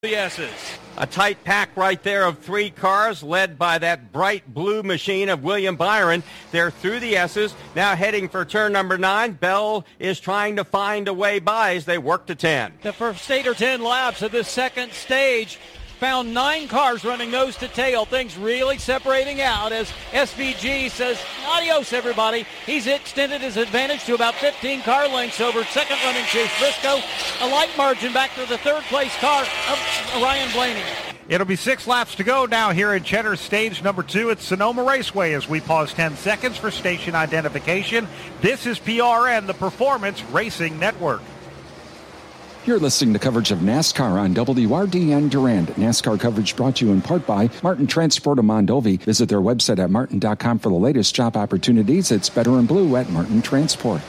The S's. A tight pack right there of 3 cars led by that bright blue machine of William Byron. They're through the S's, now heading for turn number 9. Bell is trying to find a way by as they work to 10. The first 8 or 10 laps of this second stage found 9 cars running nose to tail. Things really separating out as SVG says, adios, everybody. He's extended his advantage to about 15 car lengths over second running Chase Briscoe. A light margin back to the third place car of Ryan Blaney. It'll be 6 laps to go now here in Cheddar stage number 2 at Sonoma Raceway as we pause 10 seconds for station identification. This is PRN, the Performance Racing Network. You're listening to coverage of NASCAR on WRDN Durand. NASCAR coverage brought to you in part by Martin Transport of Mondovi. Visit their website at martin.com for the latest job opportunities. It's better in blue at Martin Transport.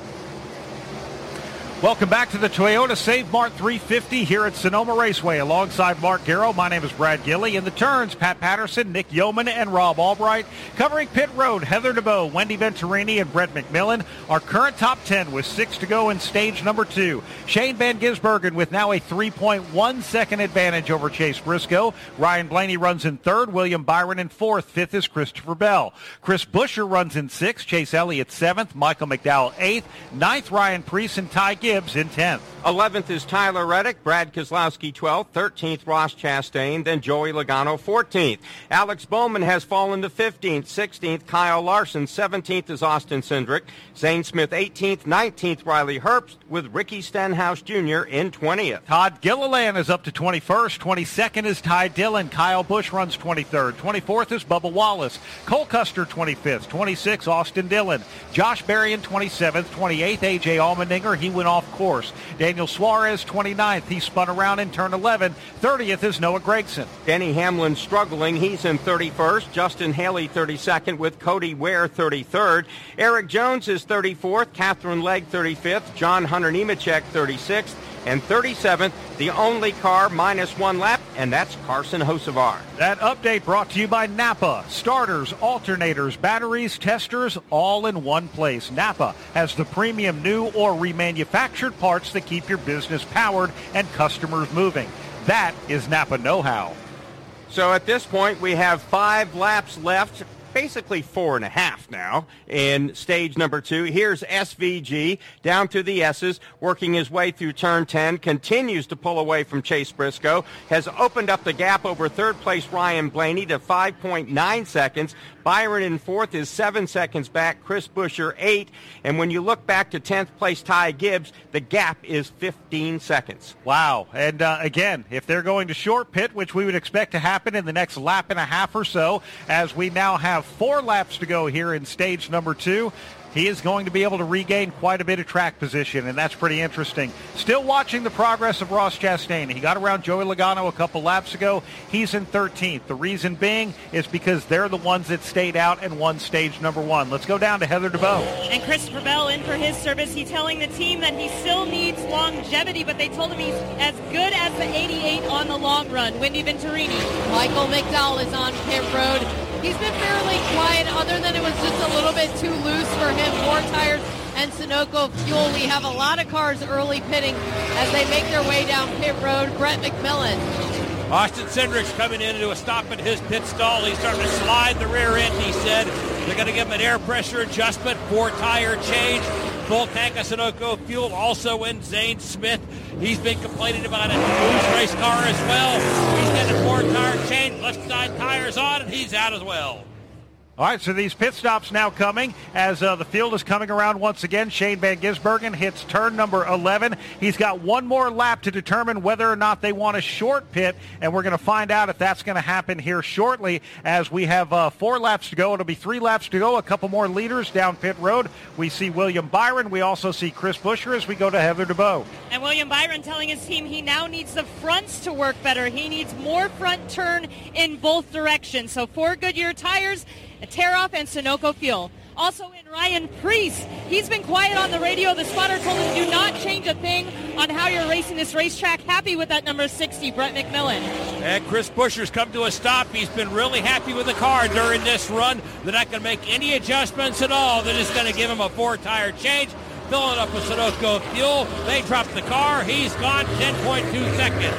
Welcome back to the Toyota Save Mart 350 here at Sonoma Raceway. Alongside Mark Garrow, my name is Brad Gilley. In the turns, Pat Patterson, Nick Yeoman, and Rob Albright. Covering pit road, Heather DeBow, Wendy Venturini, and Brett McMillan. Our current top 10 with 6 to go in stage number 2. Shane Van Gisbergen with now a 3.1 second advantage over Chase Briscoe. Ryan Blaney runs in 3rd, William Byron in 4th. 5th is Christopher Bell. Chris Buescher runs in 6th, Chase Elliott 7th, Michael McDowell 8th. 9th, Ryan Preece and Ty Gibbs in 10th. 11th is Tyler Reddick, Brad Keselowski 12th, 13th Ross Chastain, then Joey Logano 14th. Alex Bowman has fallen to 15th, 16th Kyle Larson, 17th is Austin Cindric, Zane Smith 18th, 19th Riley Herbst, with Ricky Stenhouse Jr. in 20th. Todd Gilliland is up to 21st, 22nd is Ty Dillon, Kyle Busch runs 23rd, 24th is Bubba Wallace, Cole Custer 25th, 26th Austin Dillon, Josh Berrien 27th, 28th A.J. Allmendinger, he went off course. Daniel Suarez, 29th. He spun around in turn 11. 30th is Noah Gragson. Denny Hamlin struggling. He's in 31st. Justin Haley, 32nd, with Cody Ware, 33rd. Eric Jones is 34th. Catherine Legg, 35th. John Hunter Nemechek, 36th. And 37th, the only car minus 1 lap, and that's Carson Hocevar. That update brought to you by Napa. Starters, alternators, batteries, testers, all in one place. Napa has the premium new or remanufactured parts that keep your business powered and customers moving. That is Napa know-how. So at this point, we have 5 laps left. Basically 4.5 now in stage number 2. Here's SVG down to the S's, working his way through turn 10, continues to pull away from Chase Briscoe, has opened up the gap over third place Ryan Blaney to 5.9 seconds. Byron in 4th is 7 seconds back, Chris Buescher 8, and when you look back to 10th place Ty Gibbs, the gap is 15 seconds. Wow, and again, if they're going to short pit, which we would expect to happen in the next lap and a half or so, as we now have 4 laps to go here in stage number 2, he is going to be able to regain quite a bit of track position, and that's pretty interesting. Still watching the progress of Ross Chastain. He got around Joey Logano a couple laps ago. He's in 13th. The reason being is because they're the ones that stayed out and won stage number 1. Let's go down to Heather DeBow. And Christopher Bell in for his service. He's telling the team that he still needs longevity, but they told him he's as good as the 88 on the long run. Wendy Venturini. Michael McDowell is on pit road. He's been fairly quiet, other than it was just a little bit too loose for him. 4 tires and Sunoco fuel. We have a lot of cars early pitting as they make their way down pit road. Brett McMillan. Austin Cindric's coming in to do a stop at his pit stall. He's starting to slide the rear end, he said. They're going to give him an air pressure adjustment, 4 tire change. Full tank of Sunoco fuel also in. Zane Smith, he's been complaining about it. Loose race car as well. He's getting a 4 tire change, left side tires on, and he's out as well. All right, so these pit stops now coming as the field is coming around once again. Shane Van Gisbergen hits turn number 11. He's got one more lap to determine whether or not they want a short pit, and we're going to find out if that's going to happen here shortly as we have 4 laps to go. It'll be 3 laps to go, a couple more leaders down pit road. We see William Byron. We also see Chris Buescher as we go to Heather DeBow. And William Byron telling his team he now needs the fronts to work better. He needs more front turn in both directions. So 4 Goodyear tires, a tear-off, and Sunoco fuel. Also in Ryan Preece. He's been quiet on the radio. The spotter told him do not change a thing on how you're racing this racetrack. Happy with that number 60, Brett McMillan. And Chris Buescher's come to a stop. He's been really happy with the car during this run. They're not going to make any adjustments at all. They're just going to give him a 4-tire change, fill it up with Sunoco fuel. They drop the car. He's gone 10.2 seconds.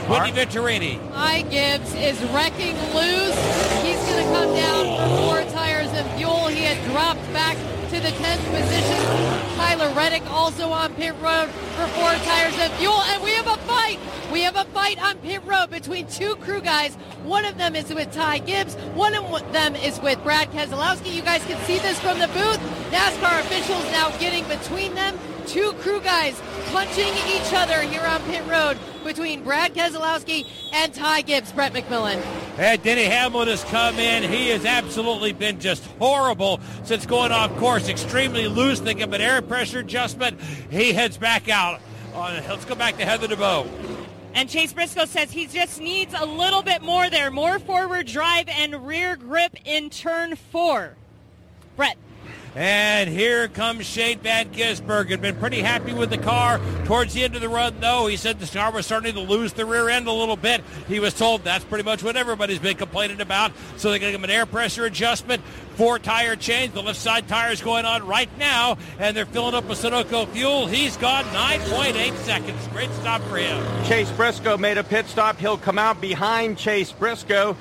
Wendy Venturini. Ty Gibbs is wrecking loose. He's going to come down for 4 tires and fuel. He had dropped back to the 10th position. Tyler Reddick also on pit road for 4 tires and fuel. And we have a fight. We have a fight on pit road between 2 crew guys. One of them is with Ty Gibbs. One of them is with Brad Keselowski. You guys can see this from the booth. NASCAR officials now getting between them. 2 crew guys punching each other here on pit road between Brad Keselowski and Ty Gibbs. Brett McMillan. And Denny Hamlin has come in. He has absolutely been just horrible since going off course. Extremely loose. They give an air pressure adjustment. He heads back out. Let's go back to Heather DeVoe. And Chase Briscoe says he just needs a little bit more there. More forward drive and rear grip in turn 4. Brett. And here comes Shane Van Gisbergen. Been pretty happy with the car. Towards the end of the run, though, he said the car was starting to lose the rear end a little bit. He was told that's pretty much what everybody's been complaining about. So they're going to give him an air pressure adjustment, 4 tire change. The left side tire is going on right now, and they're filling up with Sunoco fuel. He's gone 9.8 seconds. Great stop for him. Chase Briscoe made a pit stop. He'll come out behind Chase Briscoe.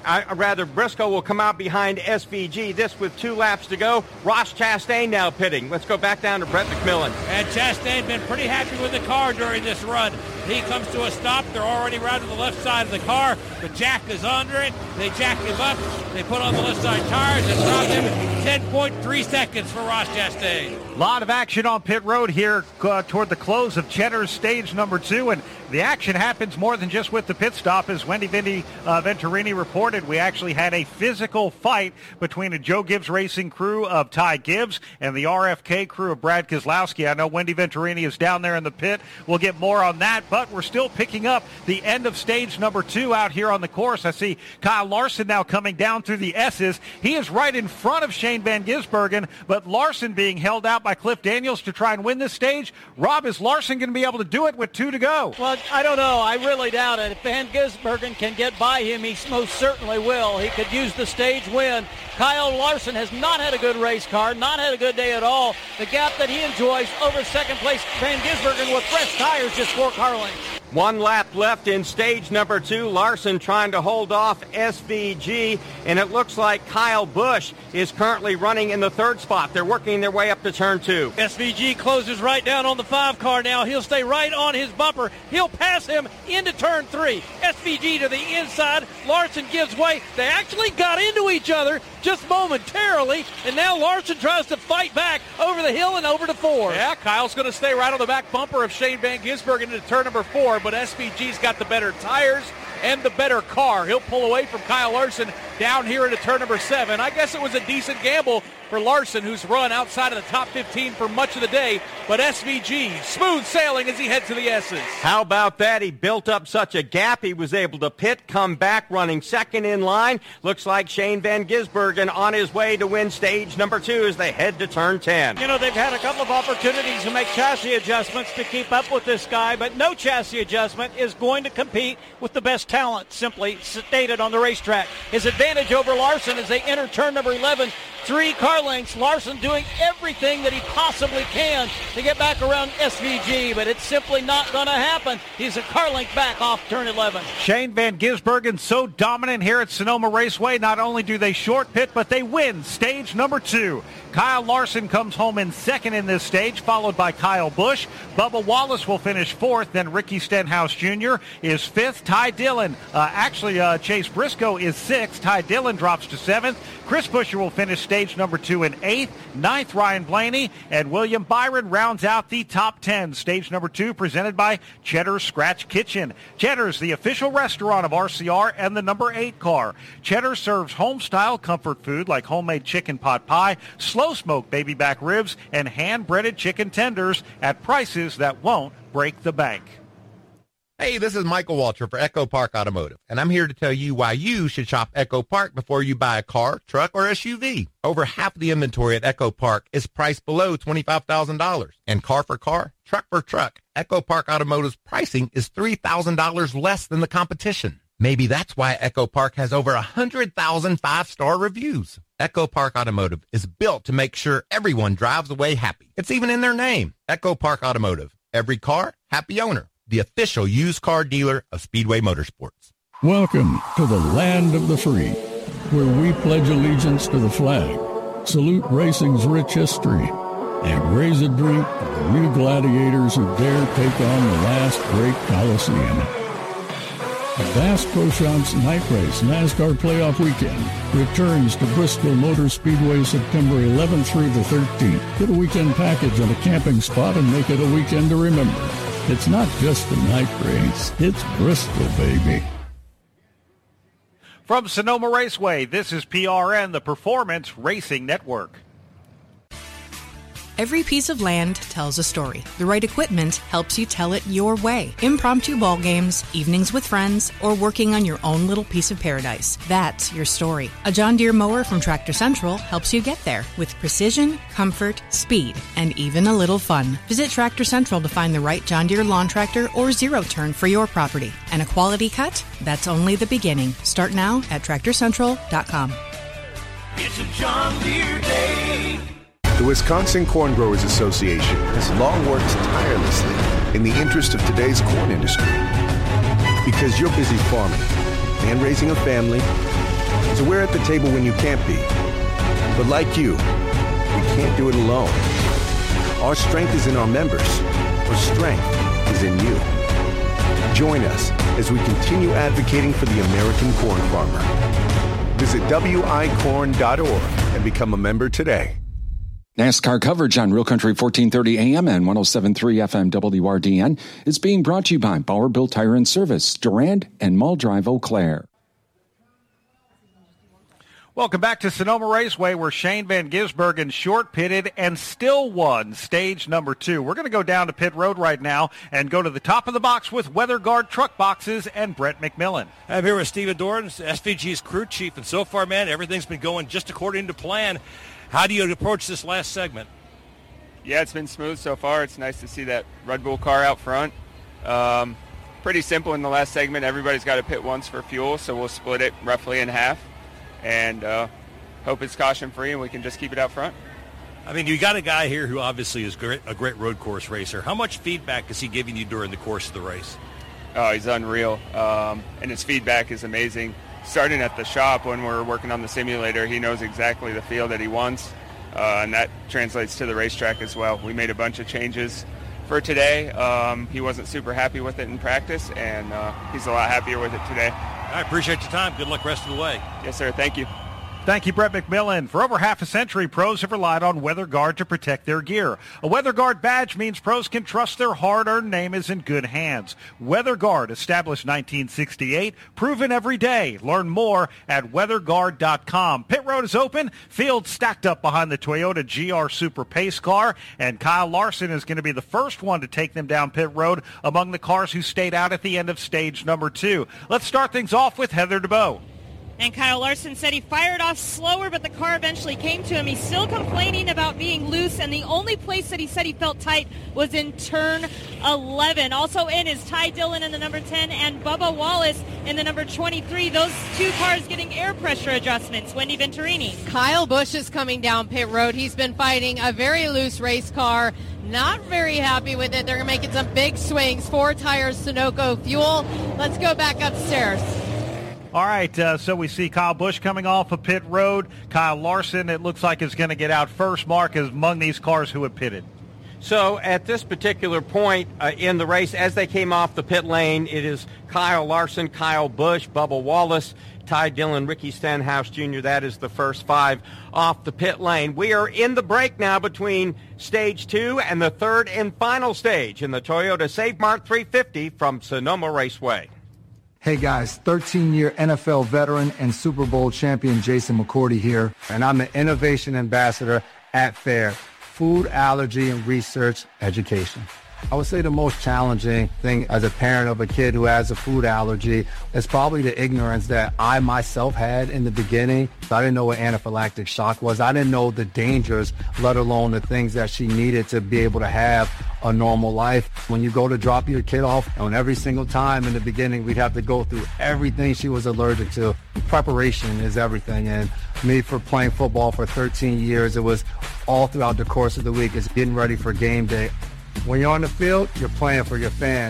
Briscoe will come out behind SVG. This with 2 laps to go. Ross Chastain now pitting. Let's go back down to Brett McMillan. And Chastain been pretty happy with the car during this run. He comes to a stop. They're already around to the left side of the car. The jack is under it. They jack him up. They put on the left side tires and drop him 10.3 seconds for Ross Chastain. A lot of action on pit road here toward the close of Cheddar's stage number 2, and the action happens more than just with the pit stop. As Wendy Venturini reported, we actually had a physical fight between a Joe Gibbs Racing crew of Ty Gibbs and the RFK crew of Brad Keselowski. I know Wendy Venturini is down there in the pit. We'll get more on that, but we're still picking up the end of stage number 2 out here on the course. I see Kyle Larson now coming down through the S's. He is right in front of Shane Van Gisbergen, but Larson being held out by Cliff Daniels to try and win this stage. Rob, is Larson going to be able to do it with 2 to go? Well, I don't know. I really doubt it. If Van Gisbergen can get by him, he most certainly will. He could use the stage win. Kyle Larson has not had a good race car, not had a good day at all. The gap that he enjoys over second place Van Gisbergen with fresh tires, just 4 car lengths. 1 lap left in stage number 2. Larson trying to hold off SVG, and it looks like Kyle Busch is currently running in the 3rd spot. They're working their way up to turn 2. SVG closes right down on the 5 car now. He'll stay right on his bumper. He'll pass him into turn 3. SVG to the inside. Larson gives way. They actually got into each other just momentarily, and now Larson tries to fight back over the hill and over to 4. Yeah, Kyle's going to stay right on the back bumper of Shane Van Gisbergen into turn number 4, but SVG's got the better tires and the better car. He'll pull away from Kyle Larson down here into turn number 7. I guess it was a decent gamble for Larson, who's run outside of the top 15 for much of the day, but SVG, smooth sailing as he heads to the S's. How about that? He built up such a gap, he was able to pit, come back running 2nd in line. Looks like Shane Van Gisbergen on his way to win stage number 2 as they head to turn 10. You know, they've had a couple of opportunities to make chassis adjustments to keep up with this guy, but no chassis adjustment is going to compete with the best talent, simply stated on the racetrack. His advantage over Larson as they enter turn number 11, 3 car lengths. Larson doing everything that he possibly can to get back around SVG, but it's simply not going to happen. He's a car length back off turn 11. Shane Van Gisbergen so dominant here at Sonoma Raceway. Not only do they short pit, but they win stage number 2. Kyle Larson comes home in 2nd in this stage, followed by Kyle Busch. Bubba Wallace will finish 4th. Then Ricky Stenhouse Jr. is 5th. Ty Dillon, Chase Briscoe is 6th. Ty Dillon drops to 7th. Chris Buescher will finish stage number 2 in 8th. 9th, Ryan Blaney. And William Byron rounds out the top 10. Stage number 2 presented by Cheddar's Scratch Kitchen. Cheddar's, the official restaurant of RCR and the number 8 car. Cheddar serves home-style comfort food like homemade chicken pot pie, slow-smoked baby back ribs, and hand-breaded chicken tenders at prices that won't break the bank. Hey, this is Michael Waltrip for Echo Park Automotive, and I'm here to tell you why you should shop Echo Park before you buy a car, truck, or SUV. Over half the inventory at Echo Park is priced below $25,000. And car for car, truck for truck, Echo Park Automotive's pricing is $3,000 less than the competition. Maybe that's why Echo Park has over 100,000 five-star reviews. Echo Park Automotive is built to make sure everyone drives away happy. It's even in their name, Echo Park Automotive. Every car, happy owner. the official used car dealer of Speedway Motorsports. Welcome to the land of the free, where we pledge allegiance to the flag, salute racing's rich history, and raise a drink to the new gladiators who dare take on the last great Coliseum. The Bass Pro Shops Night Race NASCAR Playoff Weekend returns to Bristol Motor Speedway September 11th through the 13th. Get a weekend package and a camping spot and make it a weekend to remember. It's not just a night race, it's Bristol, baby. From Sonoma Raceway, this is PRN, the Performance Racing Network. Every piece of land tells a story. The right equipment helps you tell it your way. Impromptu ball games, evenings with friends, or working on your own little piece of paradise. That's your story. A John Deere mower from Tractor Central helps you get there with precision, comfort, speed, and even a little fun. Visit Tractor Central to find the right John Deere lawn tractor or zero-turn for your property. And a quality cut? That's only the beginning. Start now at TractorCentral.com. It's a John Deere day. The Wisconsin Corn Growers Association has long worked tirelessly in the interest of today's corn industry. Because you're busy farming and raising a family, so we're at the table when you can't be. But like you, we can't do it alone. Our strength is in our members. Our strength is in you. Join us as we continue advocating for the American corn farmer. Visit wicorn.org and become a member today. NASCAR coverage on Real Country 1430 AM and 107.3 FM WRDN is being brought to you by Bauer Built Tire and Service, Durand and Mull Drive, Eau Claire. Welcome back to Sonoma Raceway, where Shane Van Gisbergen short pitted and still won stage number 2. We're going to go down to pit road right now and go to the top of the box with Weather Guard Truck Boxes and Brett McMillan. I'm here with Steven Dorrance, SVG's crew chief, and so far, man, everything's been going just according to plan. How do you approach this last segment? Yeah, it's been smooth so far. It's nice to see that Red Bull car out front. Pretty simple in the last segment. Everybody's got to pit once for fuel, so we'll split it roughly in half and hope it's caution-free and we can just keep it out front. I mean, you got a guy here who obviously is a great road course racer. How much feedback is he giving you during the course of the race? Oh, he's unreal, and his feedback is amazing. Starting at the shop when we're working on the simulator, he knows exactly the feel that he wants, and that translates to the racetrack as well. We made a bunch of changes for today. He wasn't super happy with it in practice, and he's a lot happier with it today. I appreciate your time. Good luck rest of the way. Yes, sir. Thank you. Thank you, Brett McMillan. For over half a century, pros have relied on Weather Guard to protect their gear. A Weather Guard badge means pros can trust their hard-earned name is in good hands. Weather Guard, established 1968, proven every day. Learn more at weatherguard.com. Pit road is open. Field stacked up behind the Toyota GR Super Pace car, and Kyle Larson is going to be the first one to take them down pit road among the cars who stayed out at the end of stage number 2. Let's start things off with Heather DeBow. And Kyle Larson said he fired off slower, but the car eventually came to him. He's still complaining about being loose, and the only place that he said he felt tight was in turn 11. Also in is Ty Dillon in the number 10 and Bubba Wallace in the number 23. Those two cars getting air pressure adjustments. Wendy Venturini. Kyle Busch is coming down pit road. He's been fighting a very loose race car. Not very happy with it. They're making some big swings. 4 tires, Sunoco fuel. Let's go back upstairs. All right, so we see Kyle Busch coming off of pit road. Kyle Larson, it looks like, is going to get out first. Mark, is among these cars who have pitted. So at this particular point in the race, as they came off the pit lane, it is Kyle Larson, Kyle Busch, Bubba Wallace, Ty Dillon, Ricky Stenhouse Jr. That is the first 5 off the pit lane. We are in the break now between Stage 2 and the third and final stage in the Toyota Save Mart 350 from Sonoma Raceway. Hey guys, 13-year NFL veteran and Super Bowl champion Jason McCourty here, and I'm the Innovation Ambassador at FAIR, Food Allergy and Research Education. I would say the most challenging thing as a parent of a kid who has a food allergy is probably the ignorance that I myself had in the beginning. I didn't know what anaphylactic shock was. I didn't know the dangers, let alone the things that she needed to be able to have a normal life. When you go to drop your kid off, and every single time in the beginning, we'd have to go through everything she was allergic to. Preparation is everything. And me, for playing football for 13 years, it was all throughout the course of the week. It's getting ready for game day. When you're on the field, you're playing for your fans.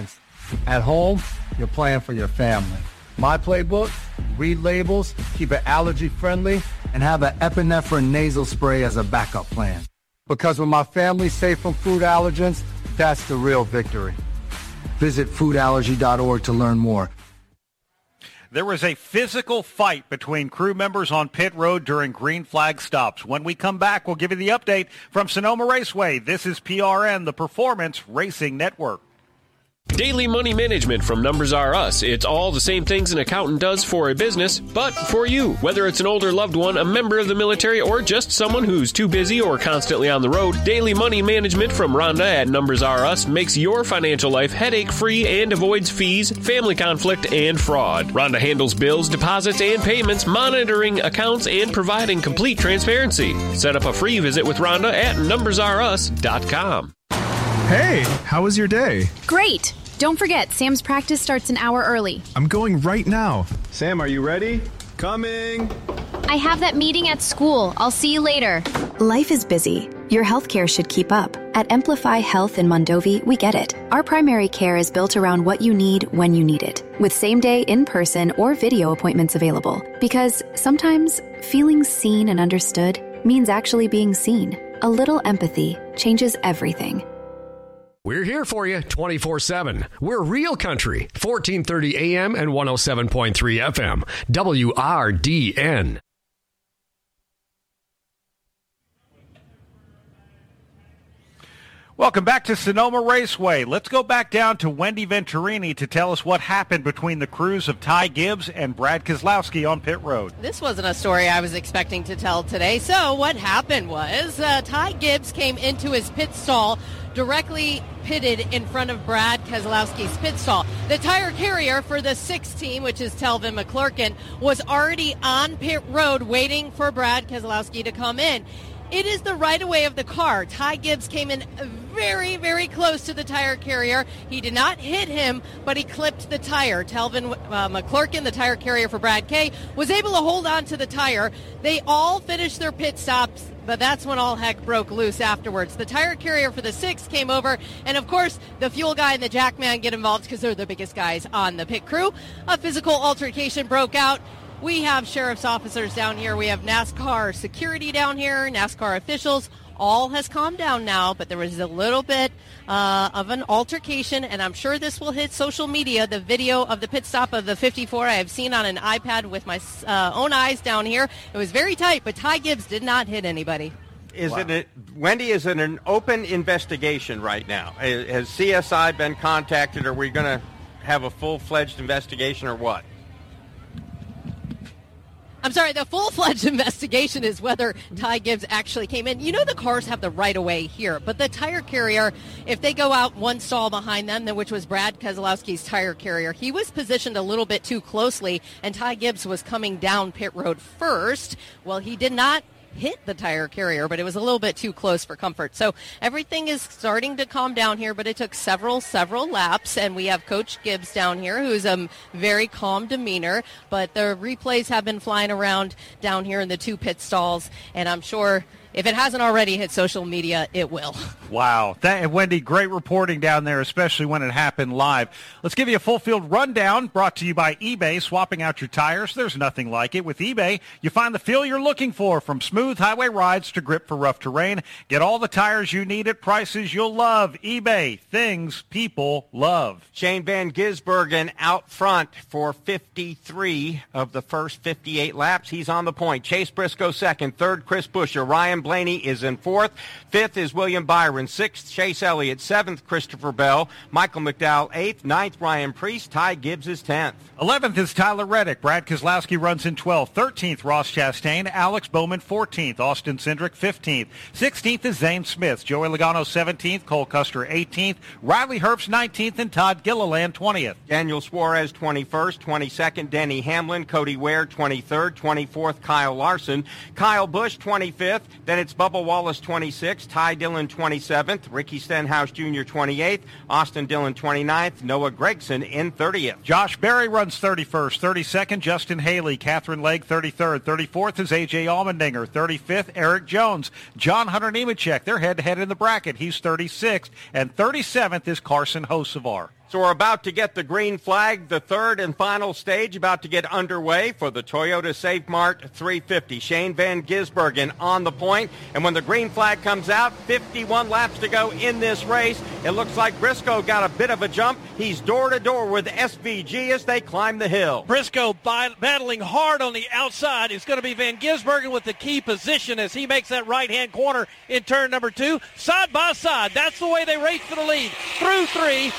At home, you're playing for your family. My playbook, read labels, keep it allergy-friendly, and have an epinephrine nasal spray as a backup plan. Because when my family's safe from food allergens, that's the real victory. Visit foodallergy.org to learn more. There was a physical fight between crew members on pit road during green flag stops. When we come back, we'll give you the update from Sonoma Raceway. This is PRN, the Performance Racing Network. Daily money management from Numbers R Us. It's all the same things an accountant does for a business, but for you. Whether it's an older loved one, a member of the military, or just someone who's too busy or constantly on the road, daily money management from Rhonda at Numbers R Us makes your financial life headache-free and avoids fees, family conflict, and fraud. Rhonda handles bills, deposits, and payments, monitoring accounts, and providing complete transparency. Set up a free visit with Rhonda at numbersrus.com. Hey, how was your day? Great. Don't forget, Sam's practice starts an hour early. I'm going right now. Sam, are you ready? Coming. I have that meeting at school. I'll see you later. Life is busy. Your healthcare should keep up. At Amplify Health in Mondovi, we get it. Our primary care is built around what you need when you need it, with same-day, in-person, or video appointments available. Because sometimes feeling seen and understood means actually being seen. A little empathy changes everything. We're here for you 24/7. We're Real Country, 1430 AM and 107.3 FM, WRDN. Welcome back to Sonoma Raceway. Let's go back down to Wendy Venturini to tell us what happened between the crews of Ty Gibbs and Brad Keselowski on pit road. This wasn't a story I was expecting to tell today. So what happened was Ty Gibbs came into his pit stall directly pitted in front of Brad Keselowski's pit stall. The tire carrier for the 6th team, which is Telvin McClurkin, was already on pit road waiting for Brad Keselowski to come in. It is the right-of-way of the car. Ty Gibbs came in very, very close to the tire carrier. He did not hit him, but he clipped the tire. Telvin McClurkin, the tire carrier for Brad K., was able to hold on to the tire. They all finished their pit stops, but that's when all heck broke loose afterwards. The tire carrier for the 6th came over, and of course, the fuel guy and the jack man get involved because they're the biggest guys on the pit crew. A physical altercation broke out. We have sheriff's officers down here. We have NASCAR security down here, NASCAR officials. All has calmed down now, but there was a little bit of an altercation, and I'm sure this will hit social media. The video of the pit stop of the 54 I have seen on an iPad with my own eyes down here. It was very tight, but Ty Gibbs did not hit anybody. Wendy, is it an open investigation right now? Has CSI been contacted? Are we going to have a full-fledged investigation or what? I'm sorry, the full-fledged investigation is whether Ty Gibbs actually came in. You know the cars have the right-of-way here, but the tire carrier, if they go out one stall behind them, which was Brad Keselowski's tire carrier, he was positioned a little bit too closely, and Ty Gibbs was coming down pit road first. Well, he did not hit the tire carrier, but it was a little bit too close for comfort. So everything is starting to calm down here, but it took several laps, and we have Coach Gibbs down here, who's a very calm demeanor, but the replays have been flying around down here in the 2 pit stalls, and I'm sure if it hasn't already hit social media, it will. Wow. Wendy, great reporting down there, especially when it happened live. Let's give you a full field rundown brought to you by eBay. Swapping out your tires, there's nothing like it. With eBay, you find the feel you're looking for, from smooth highway rides to grip for rough terrain. Get all the tires you need at prices you'll love. eBay, things people love. Shane Van Gisbergen out front for 53 of the first 58 laps. He's on the point. Chase Briscoe second. Third, Chris Buescher. Ryan Blaney is in fourth. Fifth is William Byron. Sixth, Chase Elliott. Seventh, Christopher Bell. Michael McDowell, eighth. Ninth, Ryan Priest. Ty Gibbs is 10th. 11th is Tyler Reddick. Brad Keselowski runs in 12th. 13th, Ross Chastain. Alex Bowman, 14th. Austin Cindric, 15th. 16th is Zane Smith. Joey Logano, 17th. Cole Custer, 18th. Riley Herbst, 19th. And Todd Gilliland, 20th. Daniel Suarez, 21st. 22nd, Denny Hamlin. Cody Ware, 23rd. 24th, Kyle Larson. Kyle Busch, 25th. Then it's Bubba Wallace, 26th. Ty Dillon, 27th. Ricky Stenhouse Jr., 28th. Austin Dillon, 29th. Noah Gragson in 30th. Josh Berry runs 31st. 32nd, Justin Haley. Catherine Legg, 33rd. 34th is A.J. Allmendinger. 35th, Eric Jones. John Hunter Nemechek, they're head-to-head in the bracket. He's 36th. And 37th is Carson Hocevar. So we're about to get the green flag, the third and final stage about to get underway for the Toyota Save Mart 350. Shane Van Gisbergen on the point, and when the green flag comes out, 51 laps to go in this race. It looks like Briscoe got a bit of a jump. He's door-to-door with SVG as they climb the hill. Briscoe battling hard on the outside. It's going to be Van Gisbergen with the key position as he makes that right-hand corner in turn number 2. Side by side, that's the way they race for the lead. Through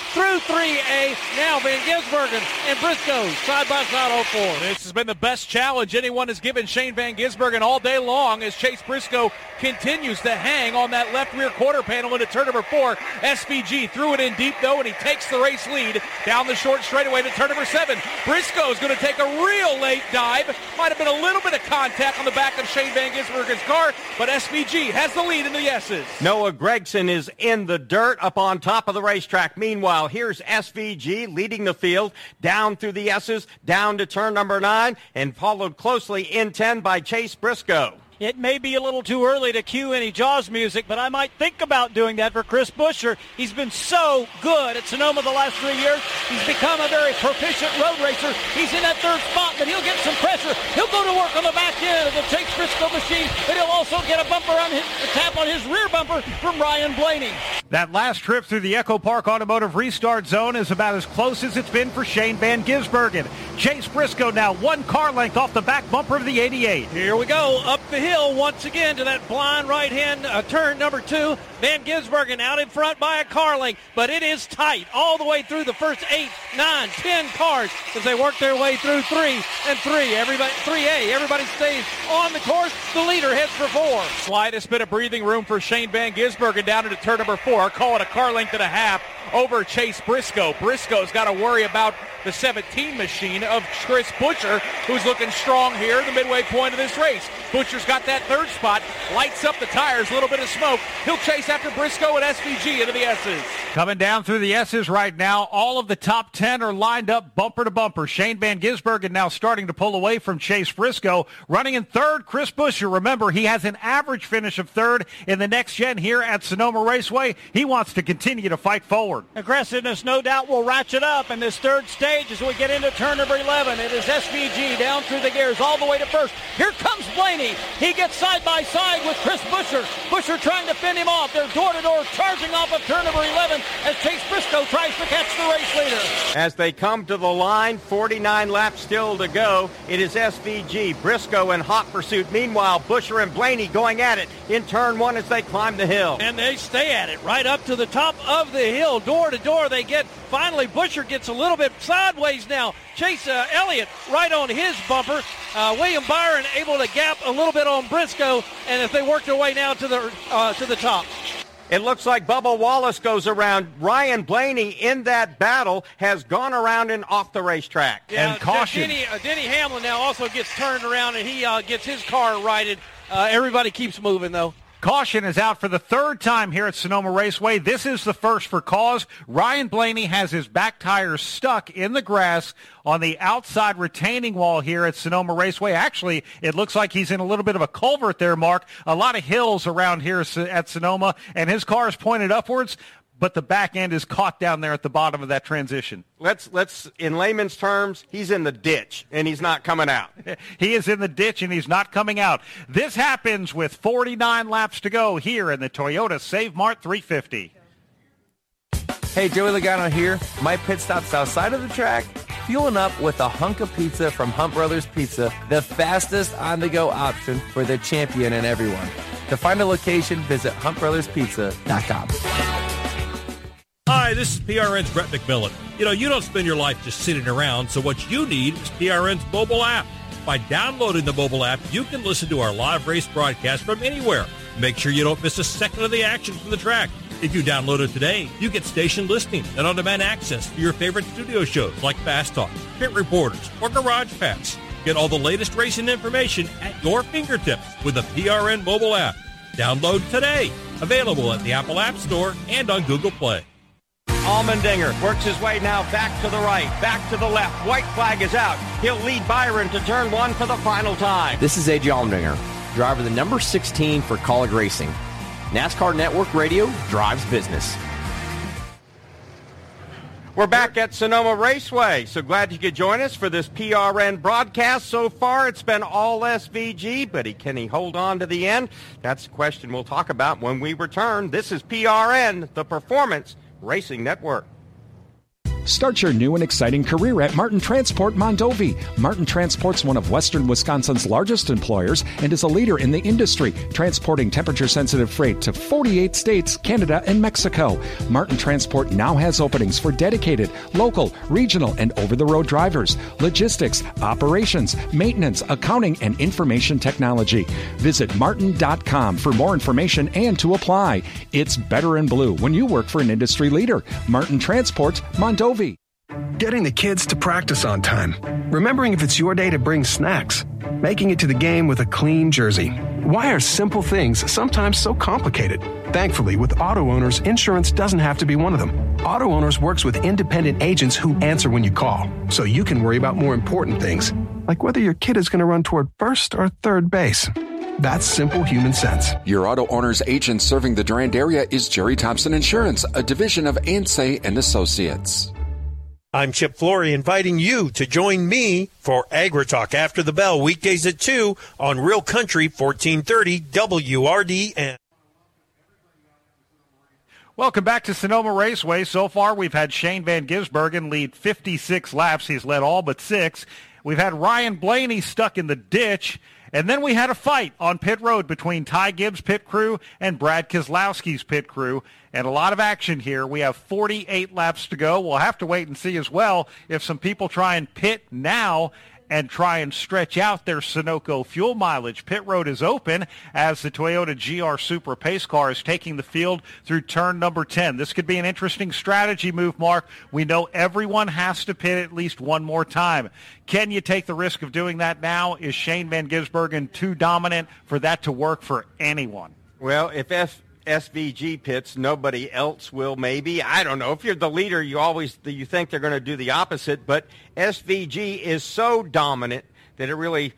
3A. Now Van Gisbergen and Briscoe side by side all 4. This has been the best challenge anyone has given Shane Van Gisbergen all day long as Chase Briscoe continues to hang on that left rear quarter panel into turn number 4. SVG threw it in deep though, and he takes the race lead down the short straightaway to turn number 7. Briscoe is going to take a real late dive. Might have been a little bit of contact on the back of Shane Van Gisbergen's car, but SVG has the lead in the S's. Noah Gregson is in the dirt up on top of the racetrack. Meanwhile, here's SVG leading the field down through the S's, down to turn number 9, and followed closely in 10 by Chase Briscoe. It may be a little too early to cue any Jaws music, but I might think about doing that for Chris Buescher. He's been so good at Sonoma the last 3 years. He's become a very proficient road racer. He's in that third spot, but he'll get some pressure. He'll go to work on the back end of the Chase Briscoe machine, but he'll also get a tap on his rear bumper from Ryan Blaney. That last trip through the Echo Park Automotive Restart Zone is about as close as it's been for Shane Van Gisbergen. Chase Briscoe now 1 car length off the back bumper of the 88. Here we go, up the hill once again to that blind right-hand turn number 2. Van Gisbergen out in front by a car length, but it is tight all the way through the first 8, 9, 10 cars as they work their way through 3 and 3A. Everybody stays on the course. The leader heads for 4. Slightest bit of breathing room for Shane Van Gisbergen down into turn number 4. Call it a car length and a half over Chase Briscoe. Briscoe's got to worry about the 17 machine of Chris Buescher, who's looking strong here at the midway point of this race. Buescher's got that third spot, lights up the tires, a little bit of smoke. He'll chase after Briscoe and SVG into the S's. Coming down through the S's right now, all of the top 10 are lined up bumper to bumper. Shane Van Gisbergen now starting to pull away from Chase Briscoe. Running in third, Chris Buescher. Remember, he has an average finish of third in the next gen here at Sonoma Raceway. He wants to continue to fight forward. Aggressiveness, no doubt, will ratchet up in this third stage as we get into turn number 11. It is SVG down through the gears all the way to first. Here comes Blaney. He gets side by side with Chris Buescher. Buescher trying to fend him off. They're door-to-door charging off of turn number 11 as Chase Briscoe tries to catch the race leader. As they come to the line, 49 laps still to go. It is SVG, Briscoe in hot pursuit. Meanwhile, Buescher and Blaney going at it in turn 1 as they climb the hill. And they stay at it right up to the top of the hill. Door to door they get. Finally, Buescher gets a little bit sideways now. Chase Elliott right on his bumper. William Byron able to gap a little bit on Briscoe, and if they work their way now to the top. It looks like Bubba Wallace goes around. Ryan Blaney in that battle has gone around and off the racetrack. Yeah, and caution. Denny Hamlin now also gets turned around, and he gets his car righted. Everybody keeps moving, though. Caution is out for the third time here at Sonoma Raceway. This is the first for cause. Ryan Blaney has his back tires stuck in the grass on the outside retaining wall here at Sonoma Raceway. Actually, it looks like he's in a little bit of a culvert there, Mark. A lot of hills around here at Sonoma, and his car is pointed upwards, but the back end is caught down there at the bottom of that transition. Let's in layman's terms, he's in the ditch, and he's not coming out. He is in the ditch, and he's not coming out. This happens with 49 laps to go here in the Toyota Save Mart 350. Hey, Joey Logano here. My pit stop's outside of the track, fueling up with a hunk of pizza from Hunt Brothers Pizza, the fastest on-the-go option for the champion and everyone. To find a location, visit huntbrotherspizza.com. Hi, this is PRN's Brett McMillan. You don't spend your life just sitting around, so what you need is PRN's mobile app. By downloading the mobile app, you can listen to our live race broadcast from anywhere. Make sure you don't miss a second of the action from the track. If you download it today, you get station listening and on-demand access to your favorite studio shows like Fast Talk, Pit Reporters, or Garage Pass. Get all the latest racing information at your fingertips with the PRN mobile app. Download today. Available at the Apple App Store and on Google Play. Allmendinger works his way now back to the right, back to the left. White flag is out. He'll lead Byron to turn 1 for the final time. This is AJ Allmendinger, driver the number 16 for Kaulig Racing. NASCAR Network Radio drives business. We're back at Sonoma Raceway, so glad you could join us for this PRN broadcast. So far, it's been all SVG, but can he hold on to the end? That's the question we'll talk about when we return. This is PRN, the Performance Racing Network. Start your new and exciting career at Martin Transport Mondovi. Martin Transport's one of Western Wisconsin's largest employers and is a leader in the industry, transporting temperature-sensitive freight to 48 states, Canada, and Mexico. Martin Transport now has openings for dedicated, local, regional, and over-the-road drivers, logistics, operations, maintenance, accounting, and information technology. Visit martin.com for more information and to apply. It's better in blue when you work for an industry leader. Martin Transport Mondovi. Getting the kids to practice on time. Remembering if it's your day to bring snacks. Making it to the game with a clean jersey. Why are simple things sometimes so complicated? Thankfully, with Auto Owners, insurance doesn't have to be one of them. Auto Owners works with independent agents who answer when you call, so you can worry about more important things, like whether your kid is going to run toward first or third base. That's simple human sense. Your Auto Owner's agent serving the Durand area is Jerry Thompson Insurance, a division of Ansay and Associates. I'm Chip Flory, inviting you to join me for AgriTalk after the bell, weekdays at 2 on Real Country 1430 WRDN. Welcome back to Sonoma Raceway. So far, we've had Shane Van Gisbergen lead 56 laps. He's led all but 6. We've had Ryan Blaney stuck in the ditch. And then we had a fight on pit road between Ty Gibbs' pit crew and Brad Keselowski's pit crew. And a lot of action here. We have 48 laps to go. We'll have to wait and see as well if some people try and pit now and try and stretch out their Sunoco fuel mileage. Pit road is open as the Toyota GR Supra pace car is taking the field through turn number 10. This could be an interesting strategy move, Mark. We know everyone has to pit at least one more time. Can you take the risk of doing that now? Is Shane Van Gisbergen too dominant for that to work for anyone? Well, if SVG pits, nobody else will maybe. I don't know. If you're the leader, you think they're going to do the opposite, but SVG is so dominant that it really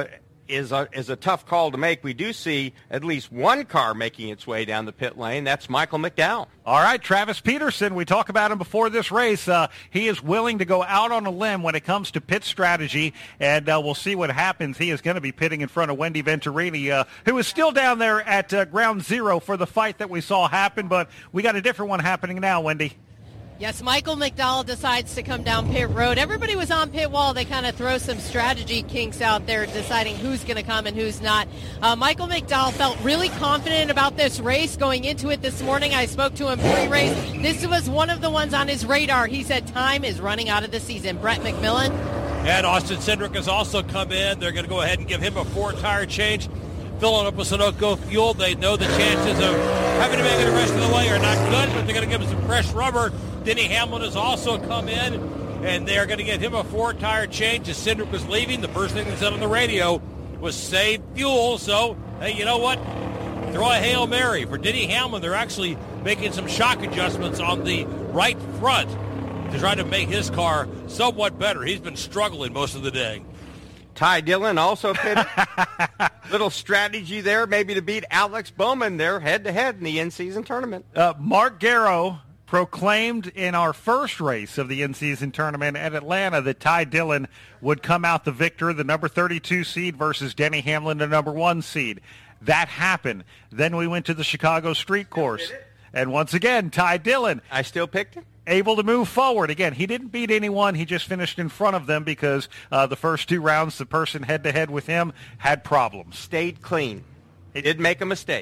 is a tough call to make. We do see at least one car making its way down the pit lane. That's Michael McDowell. All right, Travis Peterson, we talked about him before this race. He is willing to go out on a limb when it comes to pit strategy, and we'll see what happens. He is going to be pitting in front of Wendy Venturini, who is still down there at ground zero for the fight that we saw happen, but we got a different one happening now, Wendy. Yes, Michael McDowell decides to come down pit road. Everybody was on pit wall. They kind of throw some strategy kinks out there deciding who's going to come and who's not. Michael McDowell felt really confident about this race going into it this morning. I spoke to him pre-race. This was one of the ones on his radar. He said time is running out of the season. Brett McMillan. And Austin Cindric has also come in. They're going to go ahead and give him a 4-tire change. Filling up with Sunoco fuel. They know the chances of having to make it the rest of the way are not good, but they're going to give him some fresh rubber. Denny Hamlin has also come in, and they're going to get him a 4-tire change. As Cindric was leaving, the first thing they said on the radio was save fuel. So, hey, you know what? Throw a Hail Mary. For Denny Hamlin, they're actually making some shock adjustments on the right front to try to make his car somewhat better. He's been struggling most of the day. Ty Dillon also pitted. Little strategy there, maybe to beat Alex Bowman there head-to-head in the in-season tournament. Mark Garrow proclaimed in our first race of the in-season tournament at Atlanta that Ty Dillon would come out the victor, the number 32 seed versus Denny Hamlin, the number 1 seed. That happened. Then we went to the Chicago Street Course. And once again, Ty Dillon. I still picked him. Able to move forward. Again, he didn't beat anyone. He just finished in front of them because the first 2 rounds, the person head-to-head with him had problems. Stayed clean. He did make a mistake.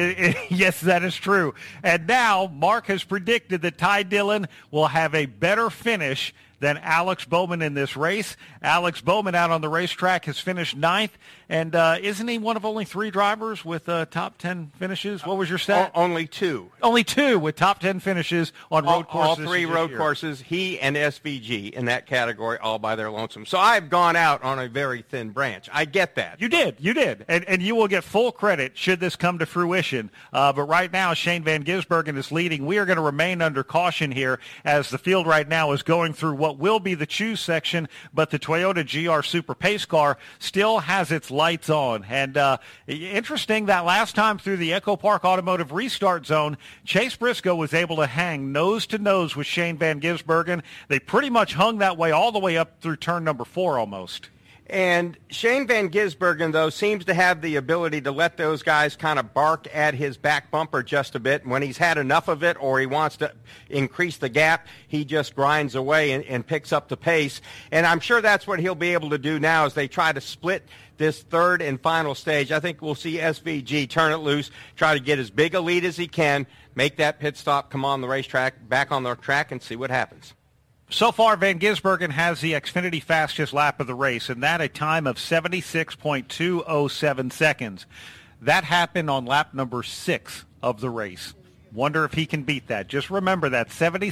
Yes, that is true. And now Mark has predicted that Ty Dillon will have a better finish than Alex Bowman in this race. Alex Bowman out on the racetrack has finished 9th. And isn't he one of only 3 drivers with top 10 finishes? What was your stat? Only 2. Only 2 with top 10 finishes on road courses. All 3 road courses, he and SVG in that category all by their lonesome. So I've gone out on a very thin branch. I get that. You did. And you will get full credit should this come to fruition. But right now, Shane Van Gisbergen is leading. We are going to remain under caution here as the field right now is going through what what will be the choose section, but the Toyota GR Super Pace car still has its lights on. And interesting that last time through the Echo Park Automotive Restart Zone, Chase Briscoe was able to hang nose-to-nose with Shane Van Gisbergen. They pretty much hung that way all the way up through turn number 4 almost. And Shane Van Gisbergen, though, seems to have the ability to let those guys kind of bark at his back bumper just a bit. And when he's had enough of it or he wants to increase the gap, he just grinds away and picks up the pace. And I'm sure that's what he'll be able to do now as they try to split this third and final stage. I think we'll see SVG turn it loose, try to get as big a lead as he can, make that pit stop, come on the racetrack, back on the track, and see what happens. So far, Van Gisbergen has the Xfinity fastest lap of the race, and that a time of 76.207 seconds. That happened on lap number 6 of the race. Wonder if he can beat that. Just remember that,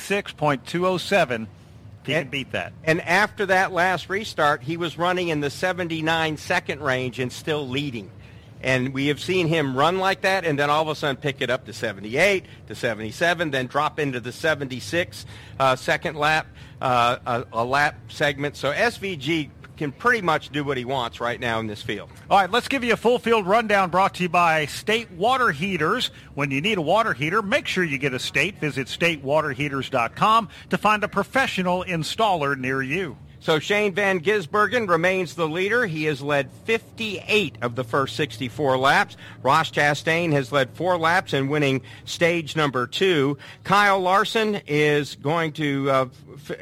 76.207, he can beat that. And after that last restart, he was running in the 79-second range and still leading. And we have seen him run like that and then all of a sudden pick it up to 78, to 77, then drop into the 76 second lap, a lap segment. So SVG can pretty much do what he wants right now in this field. All right, let's give you a full field rundown brought to you by State Water Heaters. When you need a water heater, make sure you get a State. Visit statewaterheaters.com to find a professional installer near you. So Shane Van Gisbergen remains the leader. He has led 58 of the first 64 laps. Ross Chastain has led 4 laps and winning stage number 2. Kyle Larson is going to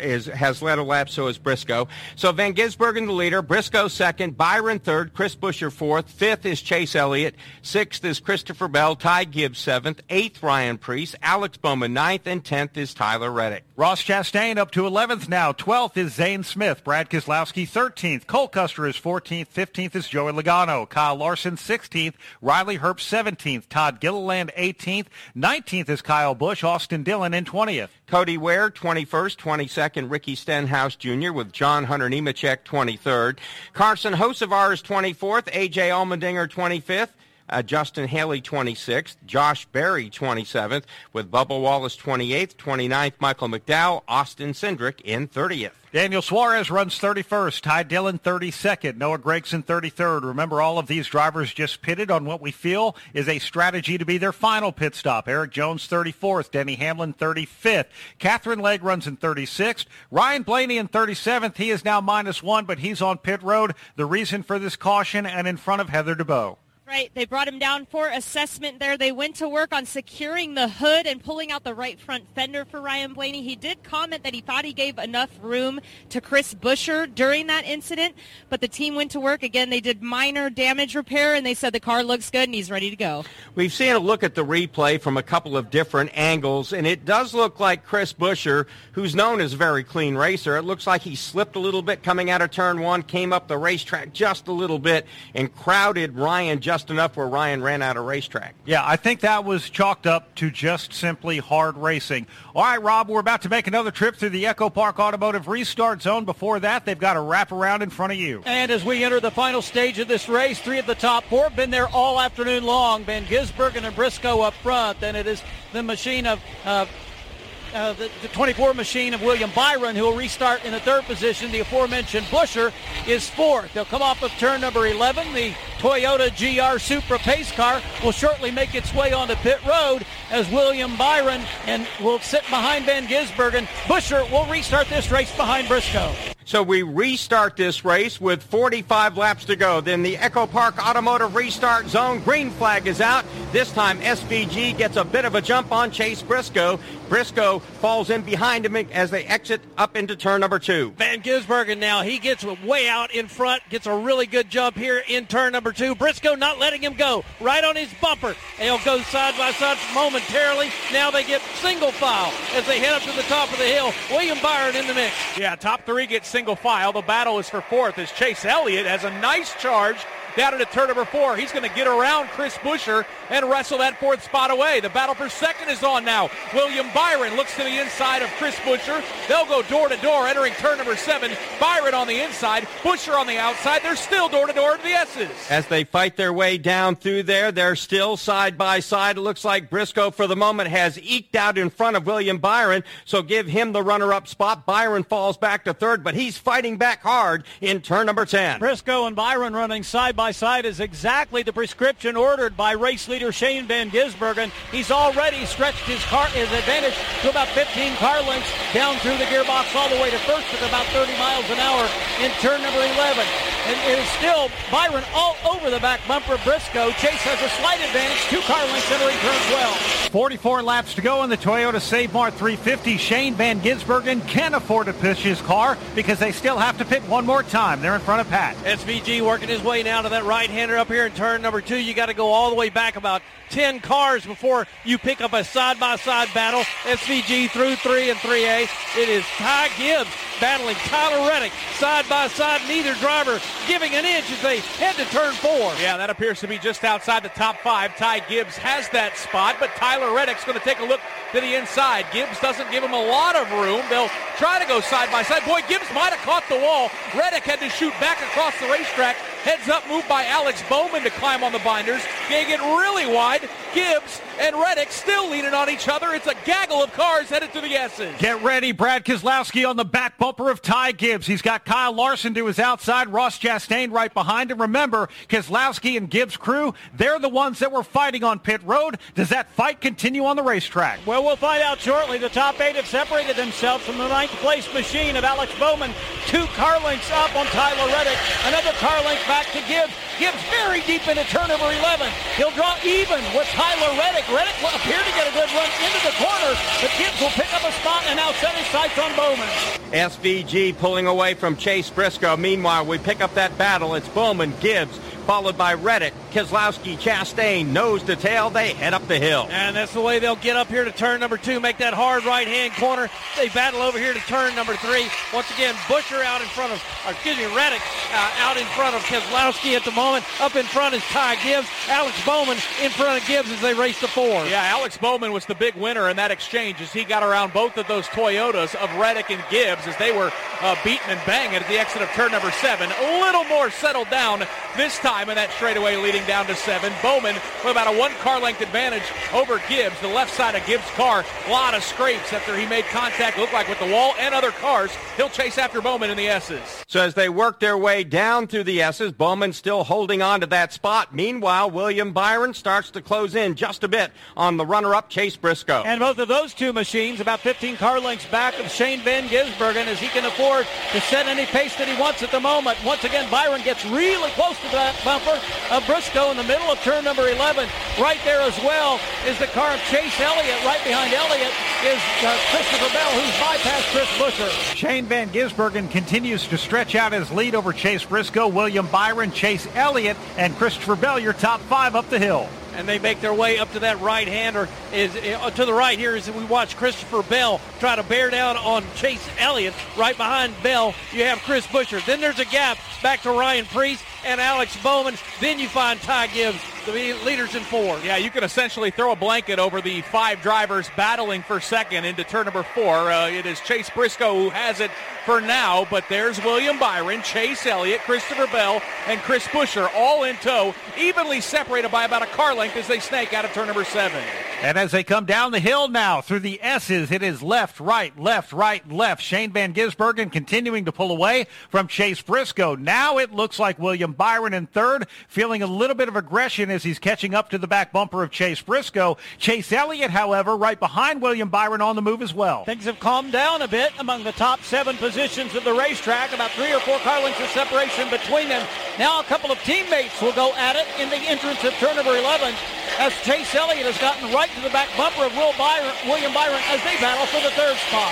has led a lap, so is Briscoe. So Van Gisbergen the leader, Briscoe second, Byron third, Chris Buescher fourth, fifth is Chase Elliott, sixth is Christopher Bell, Ty Gibbs seventh, eighth Ryan Preece, Alex Bowman ninth, and 10th is Tyler Reddick. Ross Chastain up to 11th now. 12th is Zane Smith. Brad Keselowski 13th. Cole Custer is 14th. 15th is Joey Logano. Kyle Larson 16th. Riley Herbst 17th. Todd Gilliland 18th. 19th is Kyle Busch. Austin Dillon in 20th. Cody Ware 21st, 22nd, Ricky Stenhouse Jr. with John Hunter Nemechek 23rd. Carson Hocevar is 24th. A.J. Allmendinger 25th. Justin Haley 26th, Josh Berry 27th, with Bubba Wallace 28th, 29th, Michael McDowell, Austin Cindric in 30th. Daniel Suarez runs 31st, Ty Dillon 32nd, Noah Gragson 33rd. Remember, all of these drivers just pitted on what we feel is a strategy to be their final pit stop. Eric Jones 34th, Denny Hamlin 35th, Catherine Legg runs in 36th, Ryan Blaney in 37th. He is now -1, but he's on pit road. The reason for this caution and in front of Heather DeBow. Right, they brought him down for assessment there. They went to work on securing the hood and pulling out the right front fender for Ryan Blaney. He did comment that he thought he gave enough room to Chris Buescher during that incident, but the team went to work. Again, they did minor damage repair, and they said the car looks good and he's ready to go. We've seen a look at the replay from a couple of different angles, and it does look like Chris Buescher, who's known as a very clean racer, it looks like he slipped a little bit coming out of turn 1, came up the racetrack just a little bit, and crowded Ryan just enough where Ryan ran out of racetrack. Yeah, I think that was chalked up to just simply hard racing. All right, Rob, we're about to make another trip through the Echo Park Automotive Restart Zone. Before that, they've got a wraparound in front of you. And as we enter the final stage of this race, 3 of the top 4 have been there all afternoon long. Van Gisbergen and Briscoe up front. Then it is the machine of the 24 machine of William Byron, who will restart in the 3rd position. The aforementioned Buescher is 4th. They'll come off of turn number 11. The Toyota GR Supra pace car will shortly make its way onto pit road as William Byron and will sit behind Van Gisbergen. Buescher will restart this race behind Briscoe. So we restart this race with 45 laps to go. Then the Echo Park Automotive Restart Zone green flag is out. This time SVG gets a bit of a jump on Chase Briscoe. Briscoe falls in behind him as they exit up into turn number 2. Van Gisbergen now, he gets way out in front, gets a really good jump here in turn number 2. Briscoe not letting him go, right on his bumper. They'll go side by side momentarily. Now they get single file as they head up to the top of the hill. William Byron in the mix. Yeah, top 3 get single file. The battle is for 4th as Chase Elliott has a nice charge down into turn number 4. He's going to get around Chris Buescher and wrestle that 4th spot away. The battle for second is on now. William Byron looks to the inside of Chris Buescher. They'll go door to door entering turn number 7. Byron on the inside, Buescher on the outside. They're still door to door into the S's. As they fight their way down through there, they're still side by side. It looks like Briscoe for the moment has eked out in front of William Byron, so give him the runner-up spot. Byron falls back to 3rd, but he's fighting back hard in turn number 10. Briscoe and Byron running side by side is exactly the prescription ordered by race leader Shane Van Gisbergen. He's already stretched his advantage to about 15 car lengths down through the gearbox all the way to 1st at about 30 miles an hour in turn number 11. And it is still Byron all over the back bumper of Briscoe. Chase has a slight advantage, 2 car lengths entering turn 12. 44 laps to go in the Toyota Save Mart 350. Shane Van Gisbergen can afford to push his car because they still have to pit one more time. They're in front of Pat. SVG working his way now to that right-hander up here in turn number 2. You got to go all the way back about 10 cars before you pick up a side-by-side battle. SVG through 3 and 3A. It is Ty Gibbs battling Tyler Reddick side-by-side. Neither driver giving an inch as they head to turn 4. Yeah, that appears to be just outside the top 5. Ty Gibbs has that spot, but Tyler Reddick's going to take a look to the inside. Gibbs doesn't give him a lot of room. They'll try to go side-by-side. Boy, Gibbs might have caught the wall. Reddick had to shoot back across the racetrack. Heads up move by Alex Bowman to climb on the binders. They get really wide. Gibbs and Reddick still leaning on each other. It's a gaggle of cars headed to the S's. Get ready. Brad Keselowski on the back bumper of Ty Gibbs. He's got Kyle Larson to his outside. Ross Chastain right behind him. Remember, Keselowski and Gibbs' crew, they're the ones that were fighting on pit road. Does that fight continue on the racetrack? Well, we'll find out shortly. The top 8 have separated themselves from the 9th place machine of Alex Bowman. 2 car lengths up on Tyler Reddick. Another car length back to Gibbs. Gibbs very deep into turn number 11. He'll draw even with Tyler Reddick. Reddick will appear to get a good run into the corner, but Gibbs will pick up a spot and now set his sights on Bowman. SVG pulling away from Chase Briscoe. Meanwhile, we pick up that battle. It's Bowman, Gibbs, followed by Reddick, Keselowski, Chastain, nose to tail. They head up the hill. And that's the way they'll get up here to turn number 2, make that hard right-hand corner. They battle over here to turn number 3. Once again, Buescher out in front of, Reddick out in front of Keselowski at the moment. Up in front is Ty Gibbs. Alex Bowman in front of Gibbs as they race to 4. Yeah, Alex Bowman was the big winner in that exchange as he got around both of those Toyotas of Reddick and Gibbs as they were beating and banging at the exit of turn number 7. A little more settled down this time in that straightaway leading down to 7. Bowman with about a 1 car length advantage over Gibbs. The left side of Gibbs' car, a lot of scrapes after he made contact, looked like with the wall and other cars. He'll chase after Bowman in the S's. So as they work their way down through the S's, Bowman still holding on to that spot. Meanwhile, William Byron starts to close in just a bit on the runner-up Chase Briscoe. And both of those 2 machines about 15 car lengths back of Shane Van Gisbergen as he can afford to set any pace that he wants at the moment. Once again, Byron gets really close to that bumper of Briscoe in the middle of turn number 11. Right there as well is the car of Chase Elliott. Right behind Elliott is Christopher Bell, who's bypassed Chris Buescher. Shane Van Gisbergen continues to stretch out his lead over Chase Briscoe, William Byron, Chase Elliott, and Christopher Bell, your top 5 up the hill. And they make their way up to that right-hander. Is to the right here as we watch Christopher Bell try to bear down on Chase Elliott. Right behind Bell, you have Chris Buescher. Then there's a gap back to Ryan Preece and Alex Bowman. Then you find Ty Gibbs, the leaders in 4. Yeah, you can essentially throw a blanket over the 5 drivers battling for second into turn number 4. It is Chase Briscoe who has it for now, but there's William Byron, Chase Elliott, Christopher Bell, and Chris Buescher all in tow, evenly separated by about a car length as they snake out of turn number 7. And as they come down the hill now through the S's, it is left, right, left, right, left. Shane Van Gisbergen continuing to pull away from Chase Briscoe. Now it looks like William Byron in 3rd, feeling a little bit of aggression as he's catching up to the back bumper of Chase Briscoe. Chase Elliott, however, right behind William Byron on the move as well. Things have calmed down a bit among the top 7 positions of the racetrack. About 3 or 4 car lengths of separation between them. Now a couple of teammates will go at it in the entrance of turn number 11 as Chase Elliott has gotten right to the back bumper of William Byron as they battle for the 3rd spot.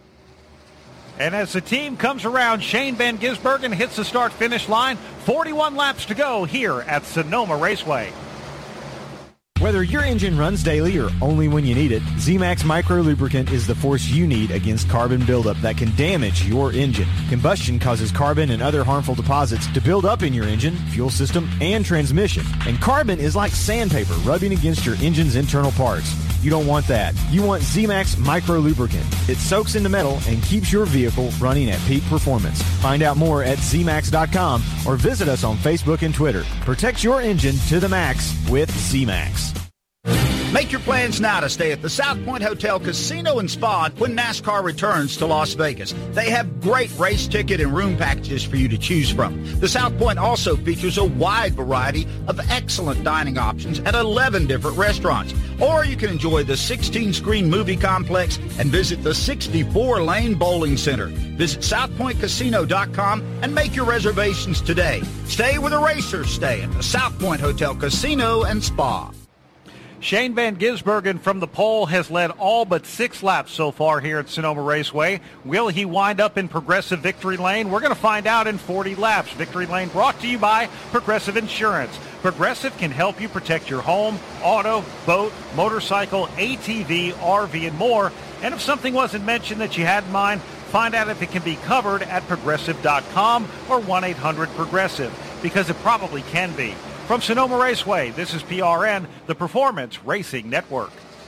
And as the team comes around, Shane Van Gisbergen hits the start-finish line. 41 laps to go here at Sonoma Raceway. Whether your engine runs daily or only when you need it, Z-Max Micro Lubricant is the force you need against carbon buildup that can damage your engine. Combustion causes carbon and other harmful deposits to build up in your engine, fuel system, and transmission. And carbon is like sandpaper rubbing against your engine's internal parts. You don't want that. You want Z-Max Micro Lubricant. It soaks into metal and keeps your vehicle running at peak performance. Find out more at zmax.com or visit us on Facebook and Twitter. Protect your engine to the max with Z-Max. Make your plans now to stay at the South Point Hotel Casino and Spa when NASCAR returns to Las Vegas. They have great race ticket and room packages for you to choose from. The South Point also features a wide variety of excellent dining options at 11 different restaurants. Or you can enjoy the 16-screen movie complex and visit the 64-lane bowling center. Visit southpointcasino.com and make your reservations today. Stay where the racers stay at the South Point Hotel Casino and Spa. Shane Van Gisbergen from the pole has led all but 6 laps so far here at Sonoma Raceway. Will he wind up in Progressive Victory Lane? We're going to find out in 40 laps. Victory Lane brought to you by Progressive Insurance. Progressive can help you protect your home, auto, boat, motorcycle, ATV, RV, and more. And if something wasn't mentioned that you had in mind, find out if it can be covered at Progressive.com or 1-800-PROGRESSIVE, because it probably can be. From Sonoma Raceway, this is PRN, the Performance Racing Network.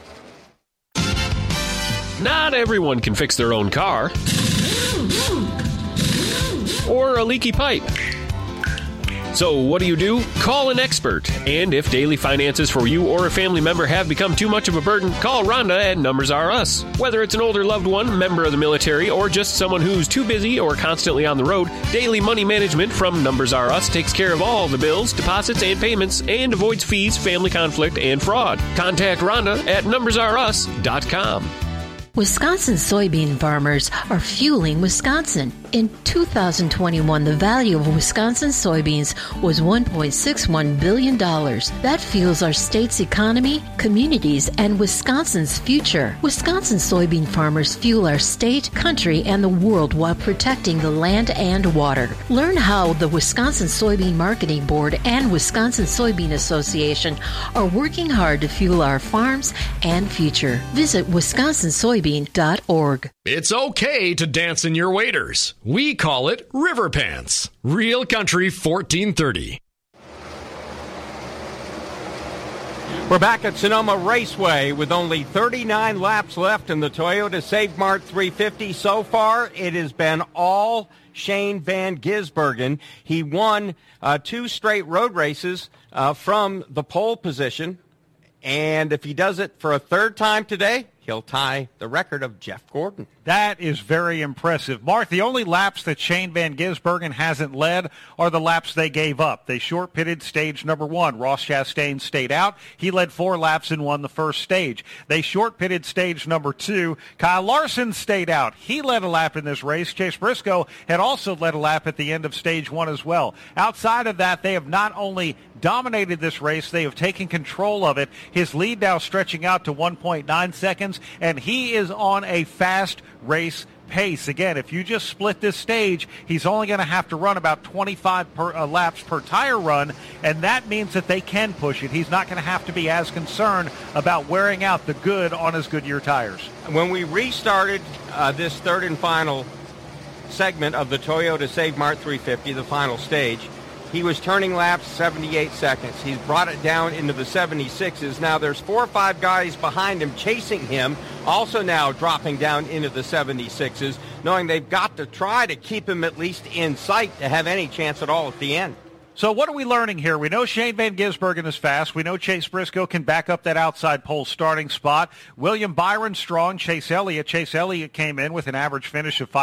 Not everyone can fix their own car or a leaky pipe. So what do? Call an expert. And if daily finances for you or a family member have become too much of a burden, call Rhonda at Numbers R Us. Whether it's an older loved one, member of the military, or just someone who's too busy or constantly on the road, Daily Money Management from Numbers R Us takes care of all the bills, deposits, and payments and avoids fees, family conflict, and fraud. Contact Rhonda at numbersrus.com. Wisconsin soybean farmers are fueling Wisconsin. In 2021, the value of Wisconsin soybeans was $1.61 billion. That fuels our state's economy, communities, and Wisconsin's future. Wisconsin soybean farmers fuel our state, country, and the world while protecting the land and water. Learn how the Wisconsin Soybean Marketing Board and Wisconsin Soybean Association are working hard to fuel our farms and future. Visit wisconsinsoybean.org. It's okay to dance in your waders. We call it River Pants. Real Country 1430. We're back at Sonoma Raceway with only 39 laps left in the Toyota Save Mart 350. So far, it has been all Shane Van Gisbergen. He won 2 straight road races from the pole position. And if he does it for a third time today, he'll tie the record of Jeff Gordon. That is very impressive. Mark, the only laps that Shane Van Gisbergen hasn't led are the laps they gave up. They short-pitted stage number 1. Ross Chastain stayed out. He led 4 laps and won the first stage. They short-pitted stage number 2. Kyle Larson stayed out. He led a lap in this race. Chase Briscoe had also led a lap at the end of stage 1 as well. Outside of that, they have not only dominated this race, they have taken control of it. His lead now stretching out to 1.9 seconds, and he is on a fast race pace. Again, if you just split this stage, he's only going to have to run about 25 laps per tire run, and that means that they can push it. He's not going to have to be as concerned about wearing out the good on his Goodyear tires. When we restarted this third and final segment of the Toyota Save Mart 350, the final stage, he was turning laps 78 seconds. He's brought it down into the 76s. Now there's 4 or 5 guys behind him chasing him, also now dropping down into the 76s, knowing they've got to try to keep him at least in sight to have any chance at all at the end. So what are we learning here? We know Shane Van Gisbergen is fast. We know Chase Briscoe can back up that outside pole starting spot. William Byron strong. Chase Elliott came in with an average finish of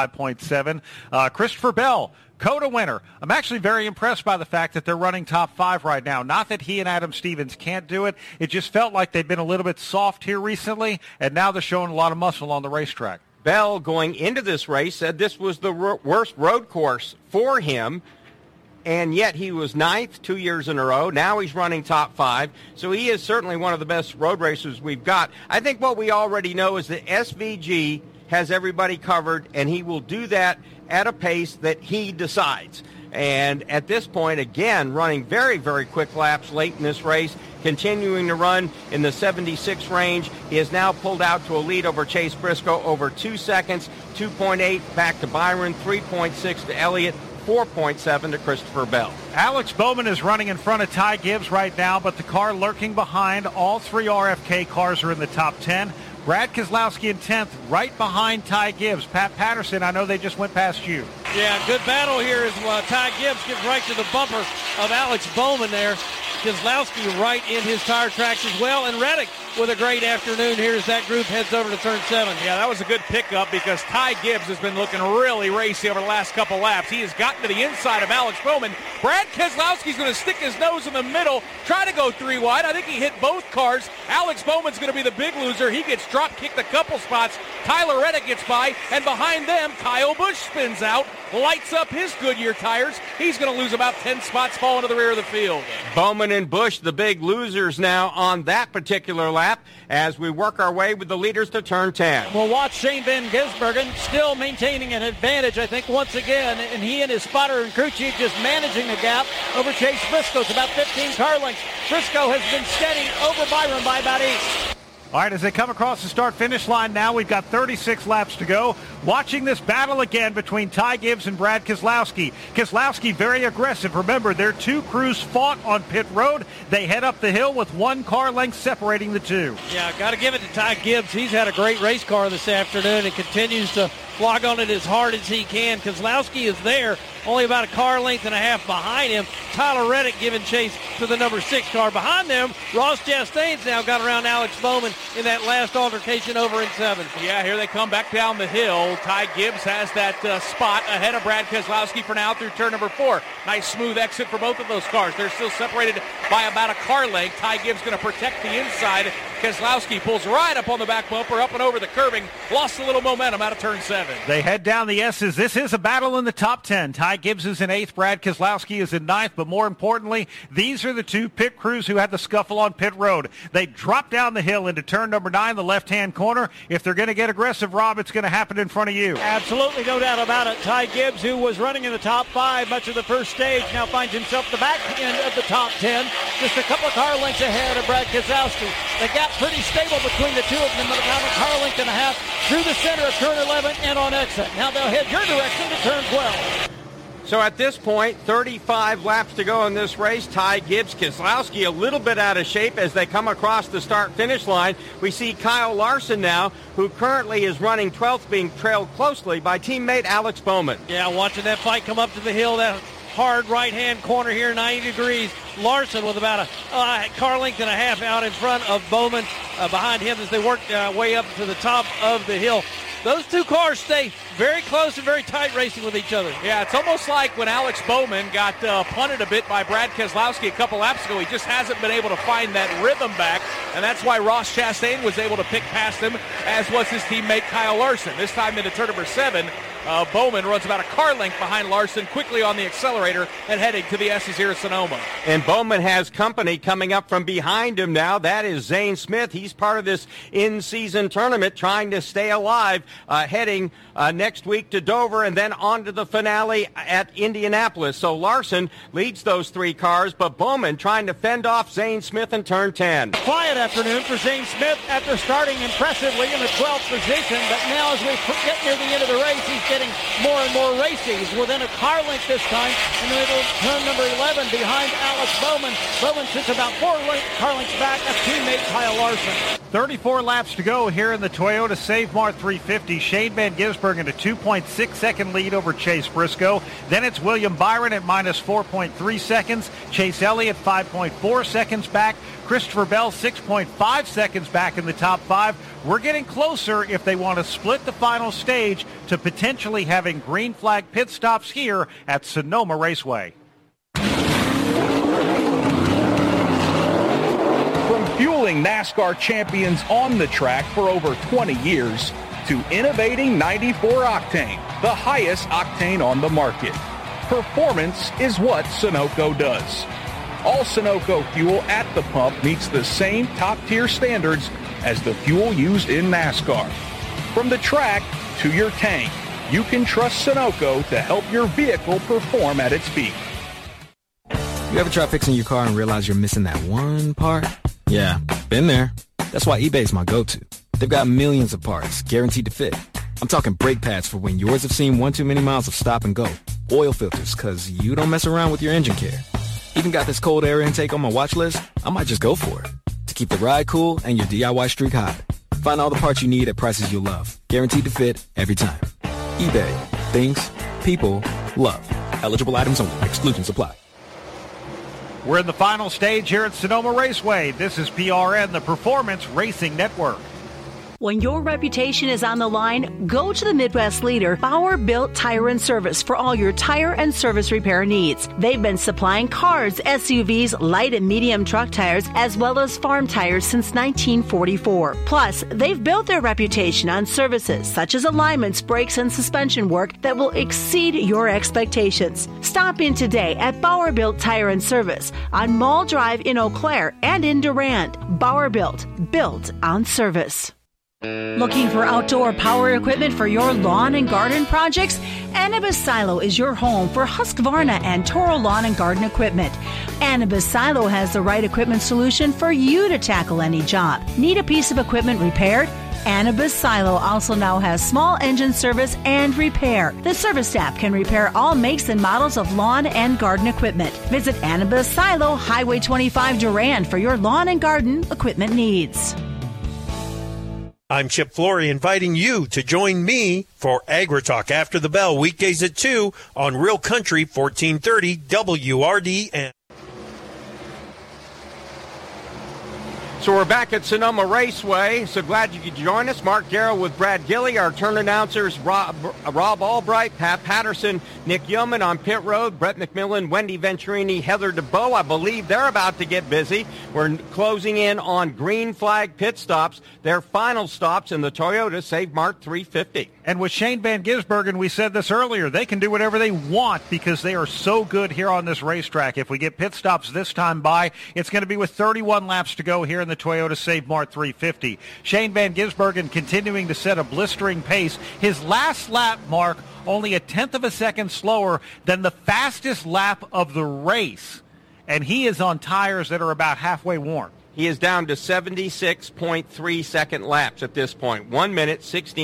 5.7. Christopher Bell, COTA winner. I'm actually very impressed by the fact that they're running top 5 right now. Not that he and Adam Stevens can't do it. It just felt like they've been a little bit soft here recently, and now they're showing a lot of muscle on the racetrack. Bell, going into this race, said this was the worst road course for him, and yet he was 9th 2 years in a row. Now he's running top 5, so he is certainly one of the best road racers we've got. I think what we already know is that SVG has everybody covered, and he will do that at a pace that he decides. And at this point, again, running very, very quick laps late in this race, continuing to run in the 76 range. He has now pulled out to a lead over Chase Briscoe over 2 seconds, 2.8 back to Byron, 3.6 to Elliott, 4.7 to Christopher Bell. Alex Bowman is running in front of Ty Gibbs right now, but the car lurking behind. All three RFK cars are in the top 10. Brad Keselowski in 10th, right behind Ty Gibbs. Pat Patterson, I know they just went past you. Yeah, good battle here as Ty Gibbs gets right to the bumper of Alex Bowman there. Keselowski right in his tire tracks as well, and Reddick with a great afternoon here as that group heads over to turn 7. Yeah, that was a good pickup because Ty Gibbs has been looking really racy over the last couple laps. He has gotten to the inside of Alex Bowman. Brad Keselowski's going to stick his nose in the middle, try to go 3 wide. I think he hit both cars. Alex Bowman's going to be the big loser. He gets drop-kicked a couple spots. Tyler Reddick gets by, and behind them, Kyle Busch spins out, lights up his Goodyear tires. He's going to lose about 10 spots, falling to the rear of the field. Bowman and Busch, the big losers now on that particular lap as we work our way with the leaders to turn 10. We'll watch Shane Van Gisbergen still maintaining an advantage, I think, once again, and he and his spotter and crew chief just managing the gap over Chase Briscoe. It's about 15 car lengths. Briscoe has been steady over Byron by about 8. All right, as they come across the start-finish line now, we've got 36 laps to go. Watching this battle again between Ty Gibbs and Brad Keselowski. Keselowski very aggressive. Remember, their two crews fought on pit road. They head up the hill with 1 car length separating the two. Yeah, got to give it to Ty Gibbs. He's had a great race car this afternoon and continues to flog on it as hard as he can. Keselowski is there, only about a car length and a half behind him. Tyler Reddick giving chase to the number 6 car. Behind them, Ross Chastain's now got around Alex Bowman in that last altercation over in 7th. Yeah, here they come back down the hill. Ty Gibbs has that spot ahead of Brad Keselowski for now through turn number 4. Nice smooth exit for both of those cars. They're still separated by about a car length. Ty Gibbs going to protect the inside. Keselowski pulls right up on the back bumper, up and over the curbing. Lost a little momentum out of turn 7. They head down the S's. This is a battle in the top 10. Ty Gibbs is in 8th. Brad Keselowski is in 9th. But more importantly, these are the two pit crews who had the scuffle on pit road. They drop down the hill into turn number 9, the left-hand corner. If they're going to get aggressive, Rob, it's going to happen in front of you. Absolutely, no doubt about it. Ty Gibbs, who was running in the top 5 much of the first stage, now finds himself the back end of the top 10. Just a couple of car lengths ahead of Brad Keselowski. The gap pretty stable between the two of them, but about a car length and a half through the center of turn 11 and on exit. Now they'll head your direction to turn 12. So at this point, 35 laps to go in this race. Ty Gibbs, Keselowski a little bit out of shape as they come across the start-finish line. We see Kyle Larson now, who currently is running 12th, being trailed closely by teammate Alex Bowman. Yeah, watching that fight come up to the hill, that hard right-hand corner here, 90 degrees. Larson with about a car length and a half out in front of Bowman behind him as they work way up to the top of the hill. Those two cars stay very close and very tight racing with each other. Yeah, it's almost like when Alex Bowman got punted a bit by Brad Keselowski a couple laps ago. He just hasn't been able to find that rhythm back, and that's why Ross Chastain was able to pick past him, as was his teammate Kyle Larson. This time into turn number 7, Bowman runs about a car length behind Larson, quickly on the accelerator and heading to the S's here at Sonoma. And Bowman has company coming up from behind him now. That is Zane Smith. He's part of this in-season tournament trying to stay alive, heading next week to Dover and then on to the finale at Indianapolis. So Larson leads those 3 cars, but Bowman trying to fend off Zane Smith in turn 10. Quiet afternoon for Zane Smith after starting impressively in the 12th position, but now as we get near the end of the race, he's getting more and more racy. He's within a car length this time in the middle of turn number 11 behind Alex Bowman. Bowman sits about 4 car lengths back of teammate Kyle Larson. 34 laps to go here in the Toyota Save Mart 350. Shane Van Gisbergen a 2.6 second lead over Chase Briscoe. Then it's William Byron at minus 4.3 seconds. Chase Elliott 5.4 seconds back. Christopher Bell 6.5 seconds back in the top 5. We're getting closer if they want to split the final stage to potentially having green flag pit stops here at Sonoma Raceway. From fueling NASCAR champions on the track for over 20 years to innovating 94 octane, the highest octane on the market. Performance is what Sunoco does. All Sunoco fuel at the pump meets the same top-tier standards as the fuel used in NASCAR. From the track to your tank, you can trust Sunoco to help your vehicle perform at its peak. You ever try fixing your car and realize you're missing that one part? Yeah, been there. That's why eBay's my go-to. They've got millions of parts, guaranteed to fit. I'm talking brake pads for when yours have seen one too many miles of stop and go. Oil filters, because you don't mess around with your engine care. Even got this cold air intake on my watch list. I might just go for it. To keep the ride cool and your DIY streak hot. Find all the parts you need at prices you'll love. Guaranteed to fit every time. eBay. Things. People. Love. Eligible items only. Exclusions apply. We're in the final stage here at Sonoma Raceway. This is PRN, the Performance Racing Network. When your reputation is on the line, go to the Midwest leader, Bauer Built Tire and Service, for all your tire and service repair needs. They've been supplying cars, SUVs, light and medium truck tires, as well as farm tires since 1944. Plus, they've built their reputation on services such as alignments, brakes, and suspension work that will exceed your expectations. Stop in today at Bauer Built Tire and Service on Mall Drive in Eau Claire and in Durand. Bauer Built on service. Looking for outdoor power equipment for your lawn and garden projects? Anibis Silo is your home for Husqvarna and Toro lawn and garden equipment. Anibis Silo has the right equipment solution for you to tackle any job. Need a piece of equipment repaired? Anibis Silo also now has small engine service and repair. The service staff can repair all makes and models of lawn and garden equipment. Visit Anibis Silo, Highway 25 Durand for your lawn and garden equipment needs. I'm Chip Flory, inviting you to join me for AgriTalk after the bell, weekdays at 2 on Real Country 1430 WRDN. So we're back at Sonoma Raceway. So glad you could join us. Mark Garrow with Brad Gilley. Our turn announcers, Rob Albright, Pat Patterson, Nick Yeoman on pit road, Brett McMillan, Wendy Venturini, Heather DeBow. I believe they're about to get busy. We're closing in on green flag pit stops, their final stops in the Toyota Save Mart 350. And with Shane Van Gisbergen, we said this earlier, they can do whatever they want because they are so good here on this racetrack. If we get pit stops this time by, it's going to be with 31 laps to go here in the Toyota Save Mart 350. Shane Van Gisbergen continuing to set a blistering pace. His last lap, Mark, only a tenth of a second slower than the fastest lap of the race. And he is on tires that are about halfway worn. He is down to 76.3 second laps at this point. 1 minute,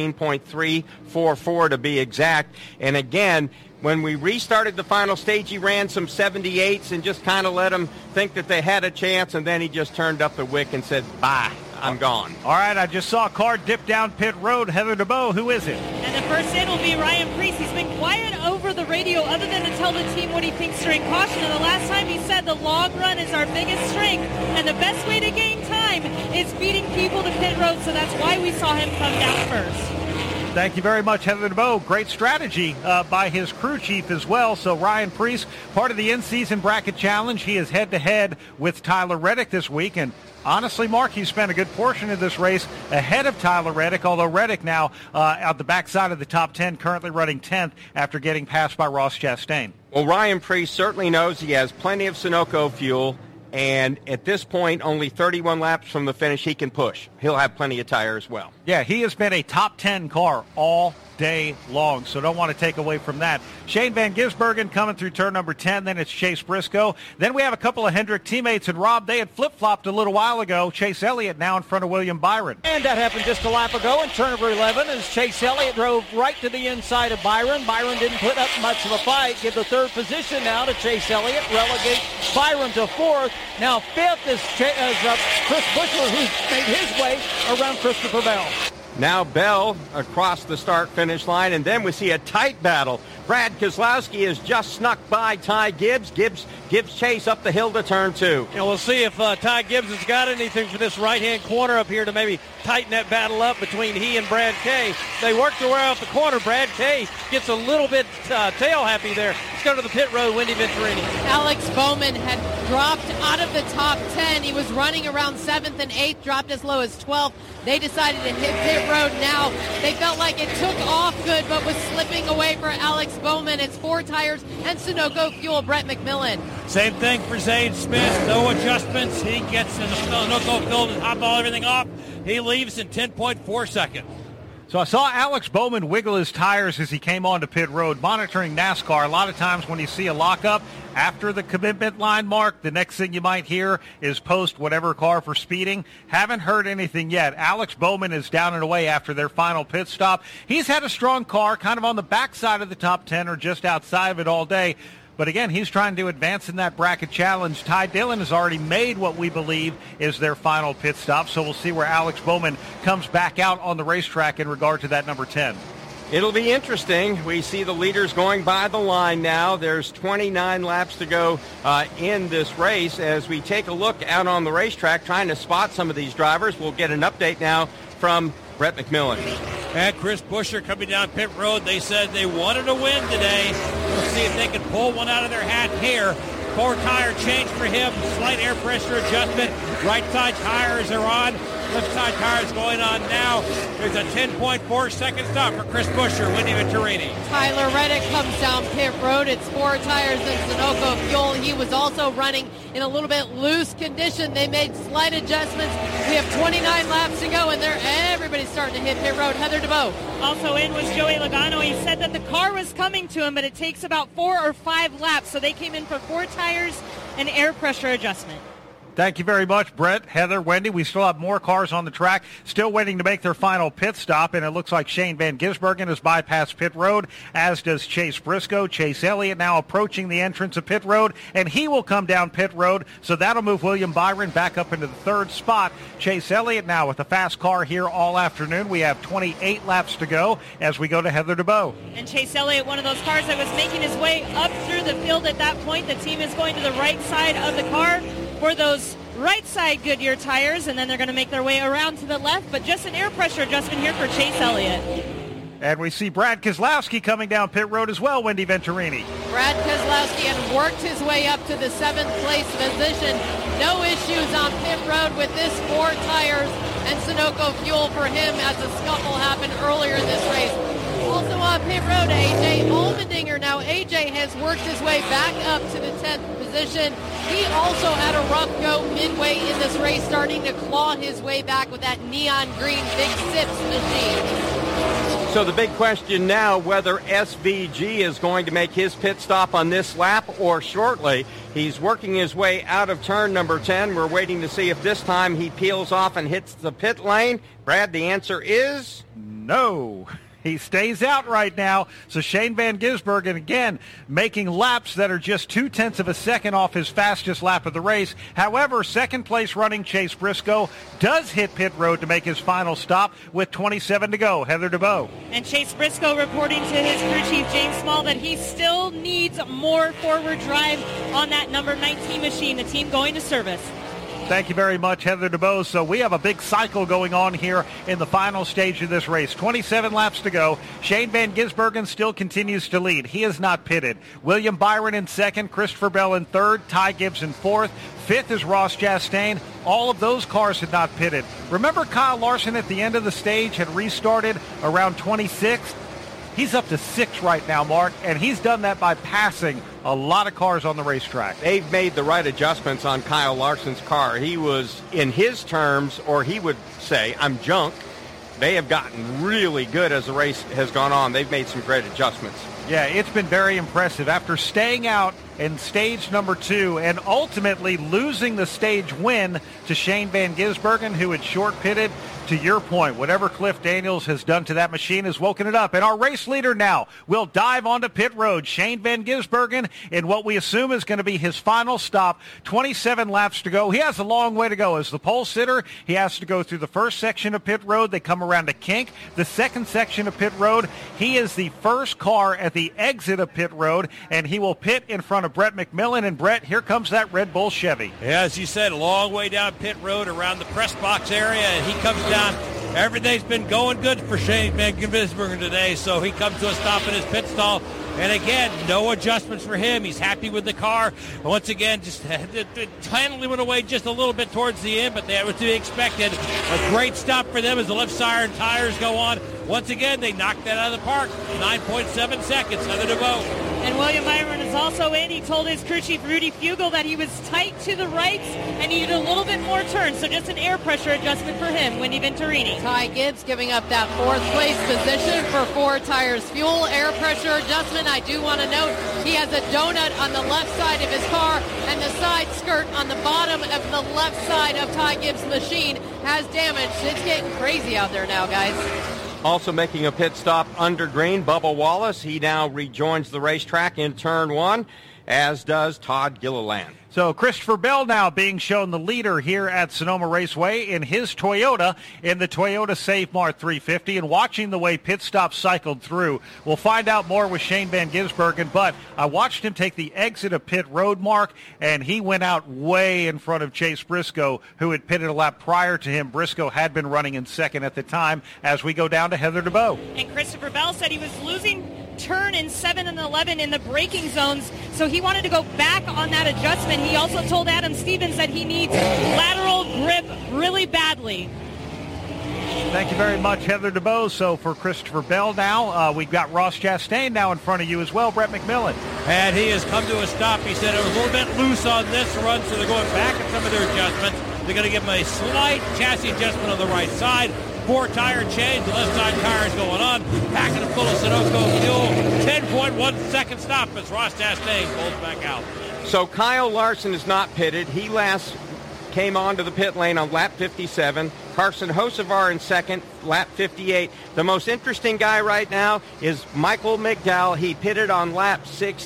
16.344 to be exact. And again, when we restarted the final stage, he ran some 78s and just kind of let them think that they had a chance, and then he just turned up the wick and said, bye, I'm gone. All right, I just saw a car dip down pit road. Heather DeBow, who is it? And the first in will be Ryan Preece. He's been quiet over the radio other than to tell the team what he thinks during caution. And the last time he said the long run is our biggest strength, and the best way to gain time is beating people to pit road, so that's why we saw him come down first. Thank you very much, Heather DeBow. Great strategy by his crew chief as well. So Ryan Preece, part of the in-season bracket challenge. He is head-to-head with Tyler Reddick this week. And honestly, Mark, he spent a good portion of this race ahead of Tyler Reddick, although Reddick now out the backside of the top 10, currently running 10th after getting passed by Ross Chastain. Well, Ryan Preece certainly knows he has plenty of Sunoco fuel. And at this point, only 31 laps from the finish, he can push. He'll have plenty of tire as well. Yeah, he has been a top 10 car all day long, so don't want to take away from that. Shane Van Gisbergen coming through turn number 10, then it's Chase Briscoe. Then we have a couple of Hendrick teammates, and Rob, they had flip-flopped a little while ago. Chase Elliott now in front of William Byron. And that happened just a lap ago in turn number 11 as Chase Elliott drove right to the inside of Byron. Byron didn't put up much of a fight. Give the third position now to Chase Elliott. Relegate Byron to fourth. Now fifth is Chris Bushler, who's made his way around Christopher Bell. Now Bell across the start-finish line, and then we see a tight battle. Brad Keselowski has just snuck by Ty Gibbs. Gibbs chase up the hill to turn 2. And we'll see if Ty Gibbs has got anything for this right-hand corner up here to maybe tighten that battle up between he and Brad Kay. They work their way off the corner. Brad Kay gets a little bit tail happy there. Let's go to the pit road, Wendy Venturini. Alex Bowman had dropped out of the top 10. He was running around 7th and 8th, dropped as low as 12th. They decided to hit pit road now. They felt like it took off good, but was slipping away for Alex Bowman. It's 4 tires and Sunoco fuel, Brett McMillan. Same thing for Zane Smith. No adjustments. He gets in the Sunoco fuel to top all everything off. He leaves in 10.4 seconds. So I saw Alex Bowman wiggle his tires as he came onto pit road, monitoring NASCAR. A lot of times when you see a lockup after the commitment line mark, the next thing you might hear is post whatever car for speeding. Haven't heard anything yet. Alex Bowman is down and away after their final pit stop. He's had a strong car, kind of on the backside of the top 10 or just outside of it all day. But again, he's trying to advance in that bracket challenge. Ty Dillon has already made what we believe is their final pit stop, so we'll see where Alex Bowman comes back out on the racetrack in regard to that number 10. It'll be interesting. We see the leaders going by the line now. There's 29 laps to go in this race. As we take a look out on the racetrack, trying to spot some of these drivers, we'll get an update now from Brett McMillan. And Chris Buescher coming down pit road. They said they wanted to win today. We'll see if they can pull one out of their hat here. 4-tire change for him. Slight air pressure adjustment. Right side tires are on. Left side tires going on now. There's a 10.4 second stop for Chris Buescher, Wendy Venturini. Tyler Reddick comes down pit road. It's 4 tires and Sunoco fuel. He was also running in a little bit loose condition. They made slight adjustments. We have 29 laps to go, and everybody's starting to hit pit road. Heather DeBow. Also in was Joey Logano. He said that the car was coming to him, but it takes about 4 or 5 laps. So they came in for 4 tires and air pressure adjustment. Thank you very much, Brett, Heather, Wendy. We still have more cars on the track, still waiting to make their final pit stop, and it looks like Shane Van Gisbergen has bypassed pit road, as does Chase Briscoe. Chase Elliott now approaching the entrance of pit road, and he will come down pit road, so that'll move William Byron back up into the 3rd spot. Chase Elliott now with a fast car here all afternoon. We have 28 laps to go as we go to Heather DeBow. And Chase Elliott, one of those cars that was making his way up through the field at that point. The team is going to the right side of the car for those right side Goodyear tires, and then they're going to make their way around to the left, but just an air pressure adjustment here for Chase Elliott. And we see Brad Keselowski coming down pit road as well, Wendy Venturini. Brad Keselowski had worked his way up to the 7th place position. No issues on pit road with this 4 tires and Sunoco fuel for him as a scuffle happened earlier in this race. Also on pit road, A.J. Allmendinger. Now A.J. has worked his way back up to the 10th position. He also had a rough go midway in this race, starting to claw his way back with that neon green Big Sips machine. So the big question now, whether SVG is going to make his pit stop on this lap or shortly. He's working his way out of turn number 10. We're waiting to see if this time he peels off and hits the pit lane. Brad, the answer is no. He stays out right now. So Shane Van Gisbergen, again, making laps that are just 0.2 of a second off his fastest lap of the race. However, second place running Chase Briscoe does hit pit road to make his final stop with 27 to go. Heather DeBow. And Chase Briscoe reporting to his crew chief, James Small, that he still needs more forward drive on that number 19 machine, the team going to service. Thank you very much, Heather DeBow. So we have a big cycle going on here in the final stage of this race. 27 laps to go. Shane Van Gisbergen still continues to lead. He is not pitted. William Byron in 2nd, Christopher Bell in 3rd, Ty Gibbs in 4th. 5th is Ross Chastain. All of those cars had not pitted. Remember Kyle Larson at the end of the stage had restarted around 26th? He's up to 6 right now, Mark, and he's done that by passing a lot of cars on the racetrack. They've made the right adjustments on Kyle Larson's car. He was, in his terms, or he would say, I'm junk. They have gotten really good as the race has gone on. They've made some great adjustments. Yeah, it's been very impressive. After staying out in stage number 2 and ultimately losing the stage win to Shane Van Gisbergen, who had short pitted, to your point, whatever Cliff Daniels has done to that machine has woken it up. And our race leader now will dive onto pit road. Shane Van Gisbergen in what we assume is going to be his final stop. 27 laps to go. He has a long way to go. As the pole sitter, he has to go through the first section of pit road. They come around to kink. The second section of pit road, he is the first car at the exit of pit road, and he will pit in front of Brett McMillan. And Brett, here comes that Red Bull Chevy. Yeah, as you said, a long way down pit road around the press box area, and he comes down. Everything's been going good for Shane Van Gisbergen today, so he comes to a stop in his pit stall. And again, no adjustments for him. He's happy with the car. Once again, just finally went away just a little bit towards the end, but that was to be expected. A great stop for them as the left side tires go on. Once again, they knocked that out of the park. 9.7 seconds. Heather DeVoe. And William Byron is also in. He told his crew chief, Rudy Fugel, that he was tight to the right and needed a little bit more turn. So just an air pressure adjustment for him, Wendy Venturini. Ty Gibbs giving up that fourth place position for 4 Tires Fuel. Air pressure adjustment. I do want to note he has a donut on the left side of his car, and the side skirt on the bottom of the left side of Ty Gibbs' machine has damage. It's getting crazy out there now, guys. Also making a pit stop under green, Bubba Wallace. He now rejoins the racetrack in turn 1, as does Todd Gilliland. So Christopher Bell now being shown the leader here at Sonoma Raceway in his Toyota, in the Toyota Save Mart 350, and watching the way pit stop cycled through. We'll find out more with Shane Van Gisbergen, but I watched him take the exit of pit road, Mark, and he went out way in front of Chase Briscoe, who had pitted a lap prior to him. Briscoe had been running in second at the time, as we go down to Heather DeBow. And Christopher Bell said he was losing turn in 7 and 11 in the braking zones, so he wanted to go back on that adjustment. He also told Adam Stevens that he needs lateral grip really badly. Thank you very much, Heather DeBow. So for Christopher Bell now, we've got Ross Chastain now in front of you as well, Brett McMillan. And he has come to a stop. He said it was a little bit loose on this run, so they're going back at some of their adjustments. They're going to give him a slight chassis adjustment on the right side. 4-tire change, the left side tire is going on. Packing it full of Sunoco fuel. 10.1 second stop as Ross Chastain pulls back out. So Kyle Larson is not pitted. He last came onto the pit lane on lap 57. Carson Hocevar in second, lap 58. The most interesting guy right now is Michael McDowell. He pitted on lap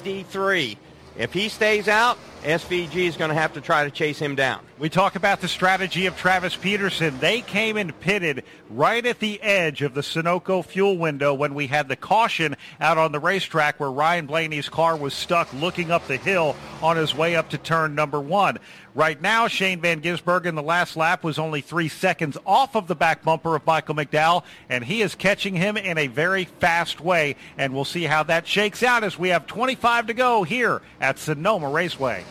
63. If he stays out, SVG is going to have to try to chase him down. We talk about the strategy of Travis Peterson. They came and pitted right at the edge of the Sunoco fuel window when we had the caution out on the racetrack where Ryan Blaney's car was stuck looking up the hill on his way up to turn number 1. Right now, Shane Van Gisbergen, the last lap, was only 3 seconds off of the back bumper of Michael McDowell, and he is catching him in a very fast way, and we'll see how that shakes out as we have 25 to go here at Sonoma Raceway.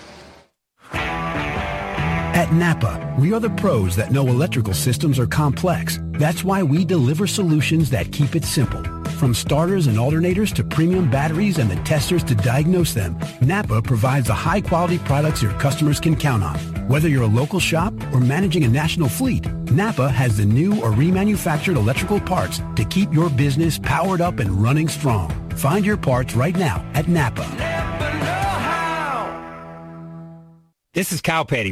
At Napa, we are the pros that know electrical systems are complex. That's why we deliver solutions that keep it simple. From starters and alternators to premium batteries and the testers to diagnose them, Napa provides the high-quality products your customers can count on. Whether you're a local shop or managing a national fleet, Napa has the new or remanufactured electrical parts to keep your business powered up and running strong. Find your parts right now at Napa. This is Kyle Petty.